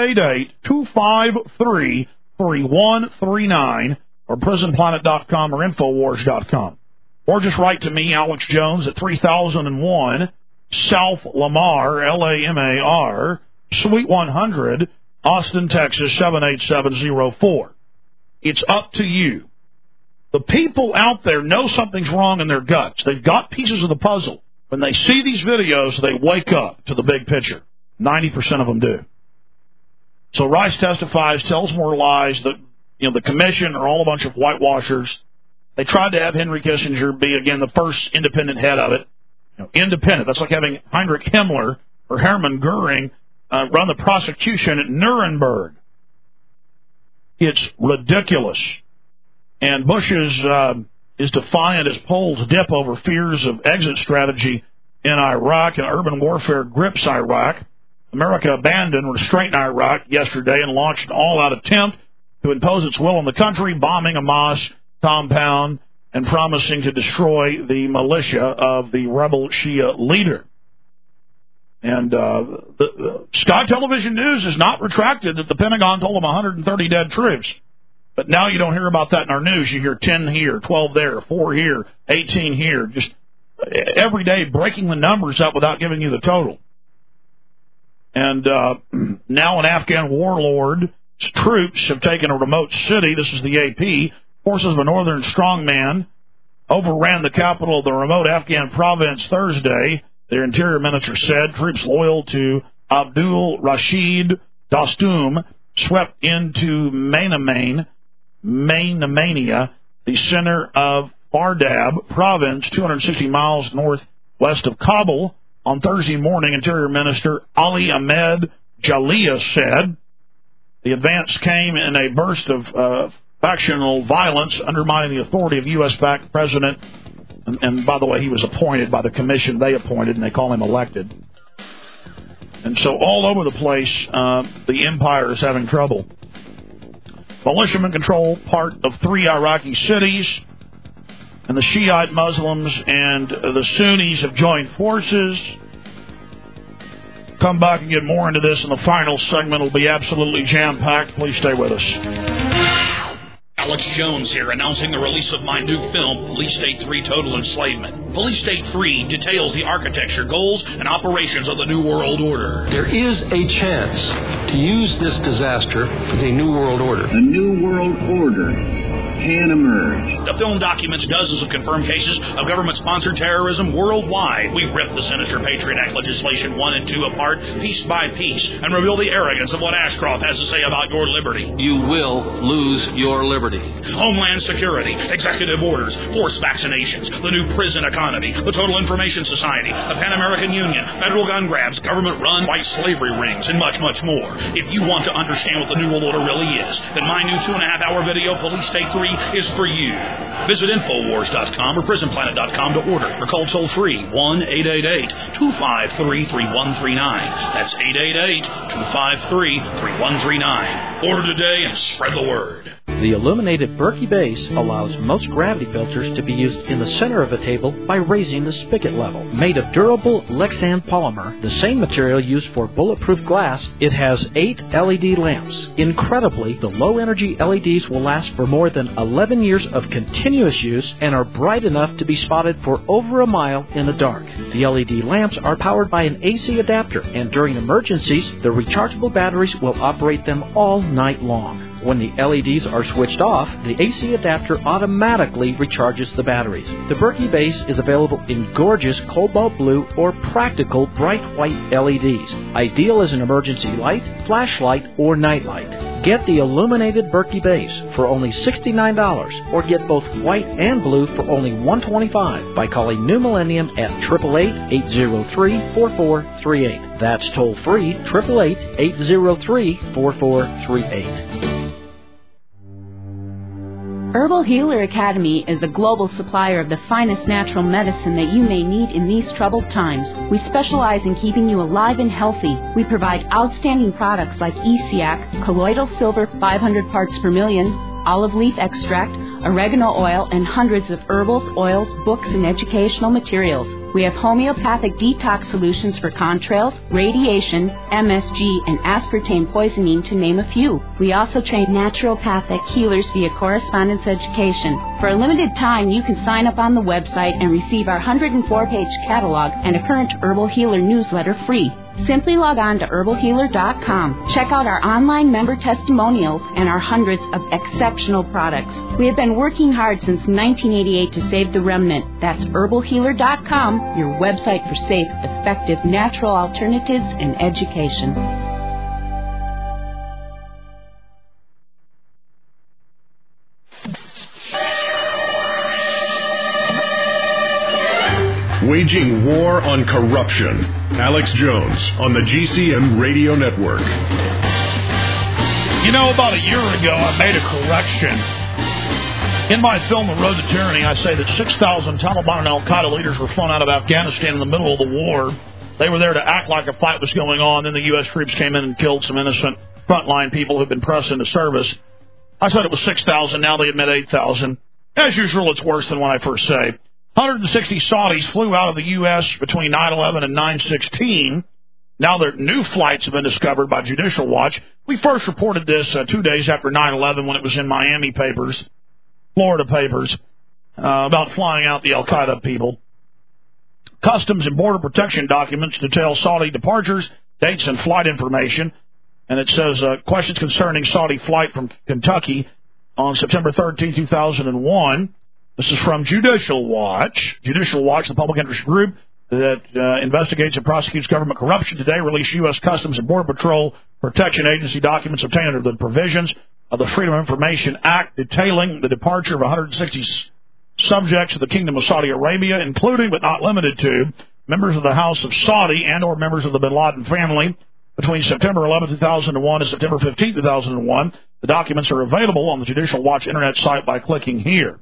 888-253-3139. Or PrisonPlanet.com or Infowars.com. Or just write to me, Alex Jones, at 3001 South Lamar, Lamar, Suite 100, Austin, Texas, 78704. It's up to you. The people out there know something's wrong in their guts. They've got pieces of the puzzle. When they see these videos, they wake up to the big picture. 90% of them do. So Rice testifies, tells more lies. The commission are all a bunch of whitewashers. They tried to have Henry Kissinger be, again, the first independent head of it. Independent. That's like having Heinrich Himmler or Hermann Goering run the prosecution at Nuremberg. It's ridiculous. And Bush is defiant as polls dip over fears of exit strategy in Iraq, and urban warfare grips Iraq. America abandoned restraint in Iraq yesterday and launched an all-out attempt to impose its will on the country, bombing a mosque compound and promising to destroy the militia of the rebel Shia leader. And the Sky Television News has not retracted that the Pentagon told them 130 dead troops. But now you don't hear about that in our news. You hear 10 here, 12 there, 4 here, 18 here. Just every day breaking the numbers up without giving you the total. And now an Afghan warlord's troops have taken a remote city. This is the AP. Forces of a northern strongman overran the capital of the remote Afghan province Thursday, their interior minister said. Troops loyal to Abdul Rashid Dostum swept into Mainamania, the center of Fardab province, 260 miles northwest of Kabul. On Thursday morning, Interior Minister Ali Ahmed Jalia said the advance came in a burst of factional violence, undermining the authority of U.S.-backed president. And by the way, he was appointed by the commission they appointed, and they call him elected. And so all over the place, the empire is having trouble. Militiamen control part of 3 Iraqi cities, and the Shiite Muslims and the Sunnis have joined forces. Come back and get more into this, and the final segment will be absolutely jam-packed. Please stay with us. Alex Jones here, announcing the release of my new film, Police State 3 Total Enslavement. Police State 3 details the architecture, goals, and operations of the New World Order. There is a chance to use this disaster for the New World Order. A New World Order can emerge. The film documents dozens of confirmed cases of government-sponsored terrorism worldwide. We rip the sinister Patriot Act legislation 1 and 2 apart, piece by piece, and reveal the arrogance of what Ashcroft has to say about your liberty. You will lose your liberty. Homeland Security, executive orders, forced vaccinations, the new prison economy, the Total Information Society, the Pan American Union, federal gun grabs, government-run white slavery rings, and much, much more. If you want to understand what the New World Order really is, then my new 2.5-hour video, Police State 3, is for you. Visit Infowars.com or PrisonPlanet.com to order or call toll-free 1-888-253-3139. That's 888-253-3139. Order today and spread the word. The illuminated Berkey base allows most gravity filters to be used in the center of a table by raising the spigot level. Made of durable Lexan polymer, the same material used for bulletproof glass, it has 8 LED lamps. Incredibly, the low-energy LEDs will last for more than 11 years of continuous use and are bright enough to be spotted for over a mile in the dark. The LED lamps are powered by an AC adapter, and during emergencies, the rechargeable batteries will operate them all night long. When the LEDs are switched off, the AC adapter automatically recharges the batteries. The Berkey base is available in gorgeous cobalt blue or practical bright white LEDs, ideal as an emergency light, flashlight, or nightlight. Get the illuminated Berkey base for only $69, or get both white and blue for only $125 by calling New Millennium at 888-803-4438. That's toll free, 888-803-4438. Herbal Healer Academy is the global supplier of the finest natural medicine that you may need in these troubled times. We specialize in keeping you alive and healthy. We provide outstanding products like ESIAC, colloidal silver 500 parts per million, olive leaf extract, oregano oil, and hundreds of herbals, oils, books, and educational materials. We have homeopathic detox solutions for contrails, radiation, MSG, and aspartame poisoning, to name a few. We also train naturopathic healers via correspondence education. For a limited time, you can sign up on the website and receive our 104-page catalog and a current Herbal Healer newsletter free. Simply log on to herbalhealer.com. Check out our online member testimonials and our hundreds of exceptional products. We have been working hard since 1988 to save the remnant. That's herbalhealer.com, your website for safe, effective, natural alternatives and education. Waging war on corruption. Alex Jones on the GCN Radio Network. You know, about a year ago, I made a correction. In my film, The Road to Tyranny, I say that 6,000 Taliban and al-Qaeda leaders were flown out of Afghanistan in the middle of the war. They were there to act like a fight was going on. Then the U.S. troops came in and killed some innocent frontline people who'd been pressed into service. I said it was 6,000. Now they admit 8,000. As usual, it's worse than when I first say. 160 Saudis flew out of the U.S. between 9/11 and 9/16. Now their new flights have been discovered by Judicial Watch. We first reported this 2 days after 9/11 when it was in Miami papers, Florida papers, about flying out the al-Qaeda people. Customs and Border Protection documents detail Saudi departures, dates, and flight information. And it says questions concerning Saudi flight from Kentucky on September 13, 2001. This is from Judicial Watch. Judicial Watch, the public interest group that investigates and prosecutes government corruption, today released U.S. Customs and Border Patrol Protection Agency documents obtained under the provisions of the Freedom of Information Act detailing the departure of 160 subjects of the Kingdom of Saudi Arabia, including but not limited to members of the House of Saudi and or members of the bin Laden family between September 11, 2001 and September 15, 2001. The documents are available on the Judicial Watch internet site by clicking here.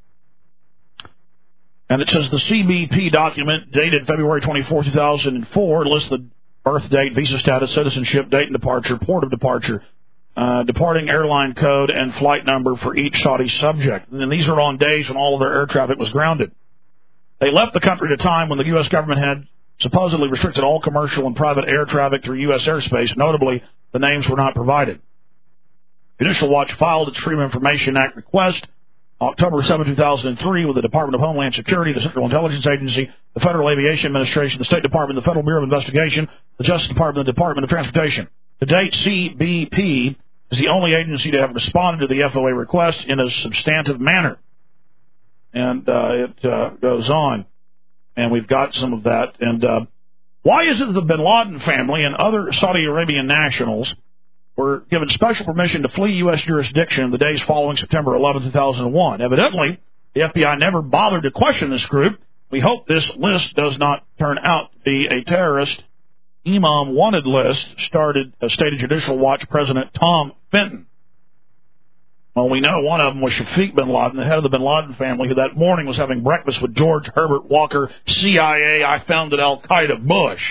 And it says the CBP document dated February 24, 2004 lists the birth date, visa status, citizenship, date and departure, port of departure, departing airline code, and flight number for each Saudi subject. And these are on days when all of their air traffic was grounded. They left the country at a time when the U.S. government had supposedly restricted all commercial and private air traffic through U.S. airspace. Notably, the names were not provided. Judicial Watch filed its Freedom of Information Act request October 7, 2003 with the Department of Homeland Security, the Central Intelligence Agency, the Federal Aviation Administration, the State Department, the Federal Bureau of Investigation, the Justice Department, the Department of Transportation. To date, CBP is the only agency to have responded to the FOA request in a substantive manner. And it goes on. And we've got some of that. And why is it that the bin Laden family and other Saudi Arabian nationals were given special permission to flee U.S. jurisdiction in the days following September 11, 2001? Evidently, the FBI never bothered to question this group. We hope this list does not turn out to be a terrorist imam wanted list, stated Judicial Watch President Tom Fenton. Well, we know one of them was Shafiq bin Laden, the head of the bin Laden family, who that morning was having breakfast with George Herbert Walker, CIA, I founded Al-Qaeda, Bush.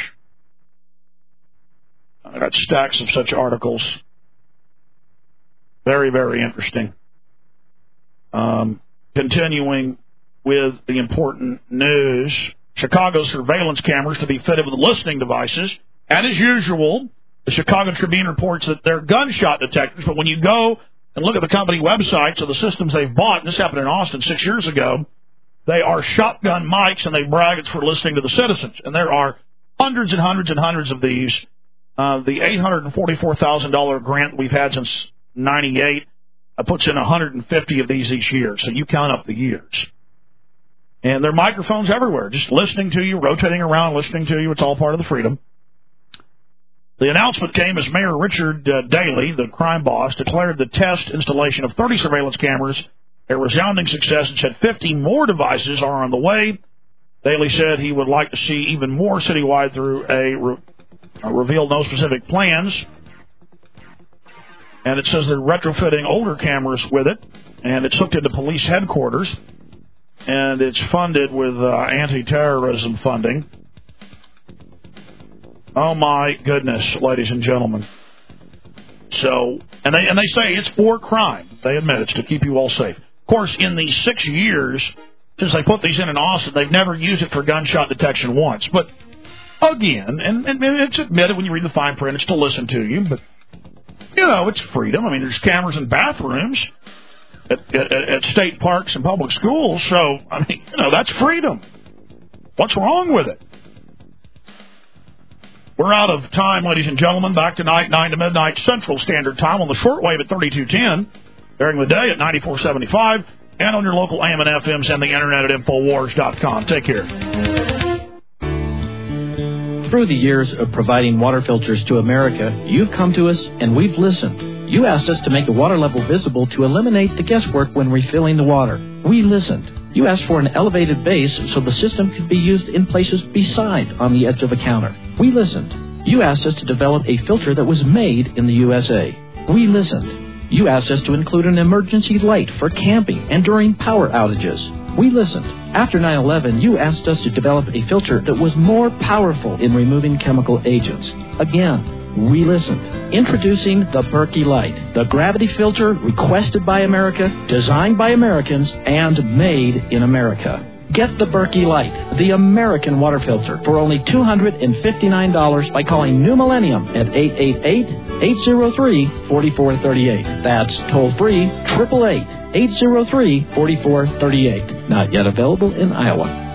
I got stacks of such articles. Very, very interesting. Continuing with the important news, Chicago surveillance cameras to be fitted with listening devices. And as usual, the Chicago Tribune reports that they're gunshot detectors, but when you go and look at the company websites of the systems they've bought, and this happened in Austin 6 years ago, they are shotgun mics, and they brag it's for listening to the citizens. And there are hundreds and hundreds and hundreds of these. The $844,000 grant we've had since 98 puts in 150 of these each year. So you count up the years. And there are microphones everywhere, just listening to you, rotating around, listening to you. It's all part of the freedom. The announcement came as Mayor Richard Daley, the crime boss, declared the test installation of 30 surveillance cameras a resounding success and said 50 more devices are on the way. Daley said he would like to see even more citywide through revealed no specific plans. And it says they're retrofitting older cameras with it, and it's hooked into police headquarters, and it's funded with anti-terrorism funding. Oh my goodness, ladies and gentlemen. So, and they say it's for crime. They admit it's to keep you all safe. Of course, in the 6 years since they put these in Austin, they've never used it for gunshot detection once. But again, and it's admitted when you read the fine print, it's to listen to you, but you know, it's freedom. I mean, there's cameras in bathrooms at state parks and public schools, so I mean, you know, that's freedom. What's wrong with it? We're out of time, ladies and gentlemen. Back tonight, 9 to midnight Central Standard Time on the shortwave at 3210, during the day at 9475, and on your local AM and FMs and the internet at Infowars.com. Take care. Through the years of providing water filters to America, you've come to us and we've listened. You asked us to make the water level visible to eliminate the guesswork when refilling the water. We listened. You asked for an elevated base so the system could be used in places beside on the edge of a counter. We listened. You asked us to develop a filter that was made in the USA. We listened. You asked us to include an emergency light for camping and during power outages. We listened. After 9/11, you asked us to develop a filter that was more powerful in removing chemical agents. Again, we listened. Introducing the Berkey Light, the gravity filter requested by America, designed by Americans, and made in America. Get the Berkey Light, the American water filter, for only $259 by calling New Millennium at 888-803-4438. That's toll-free, 888-803-4438. Not yet available in Iowa.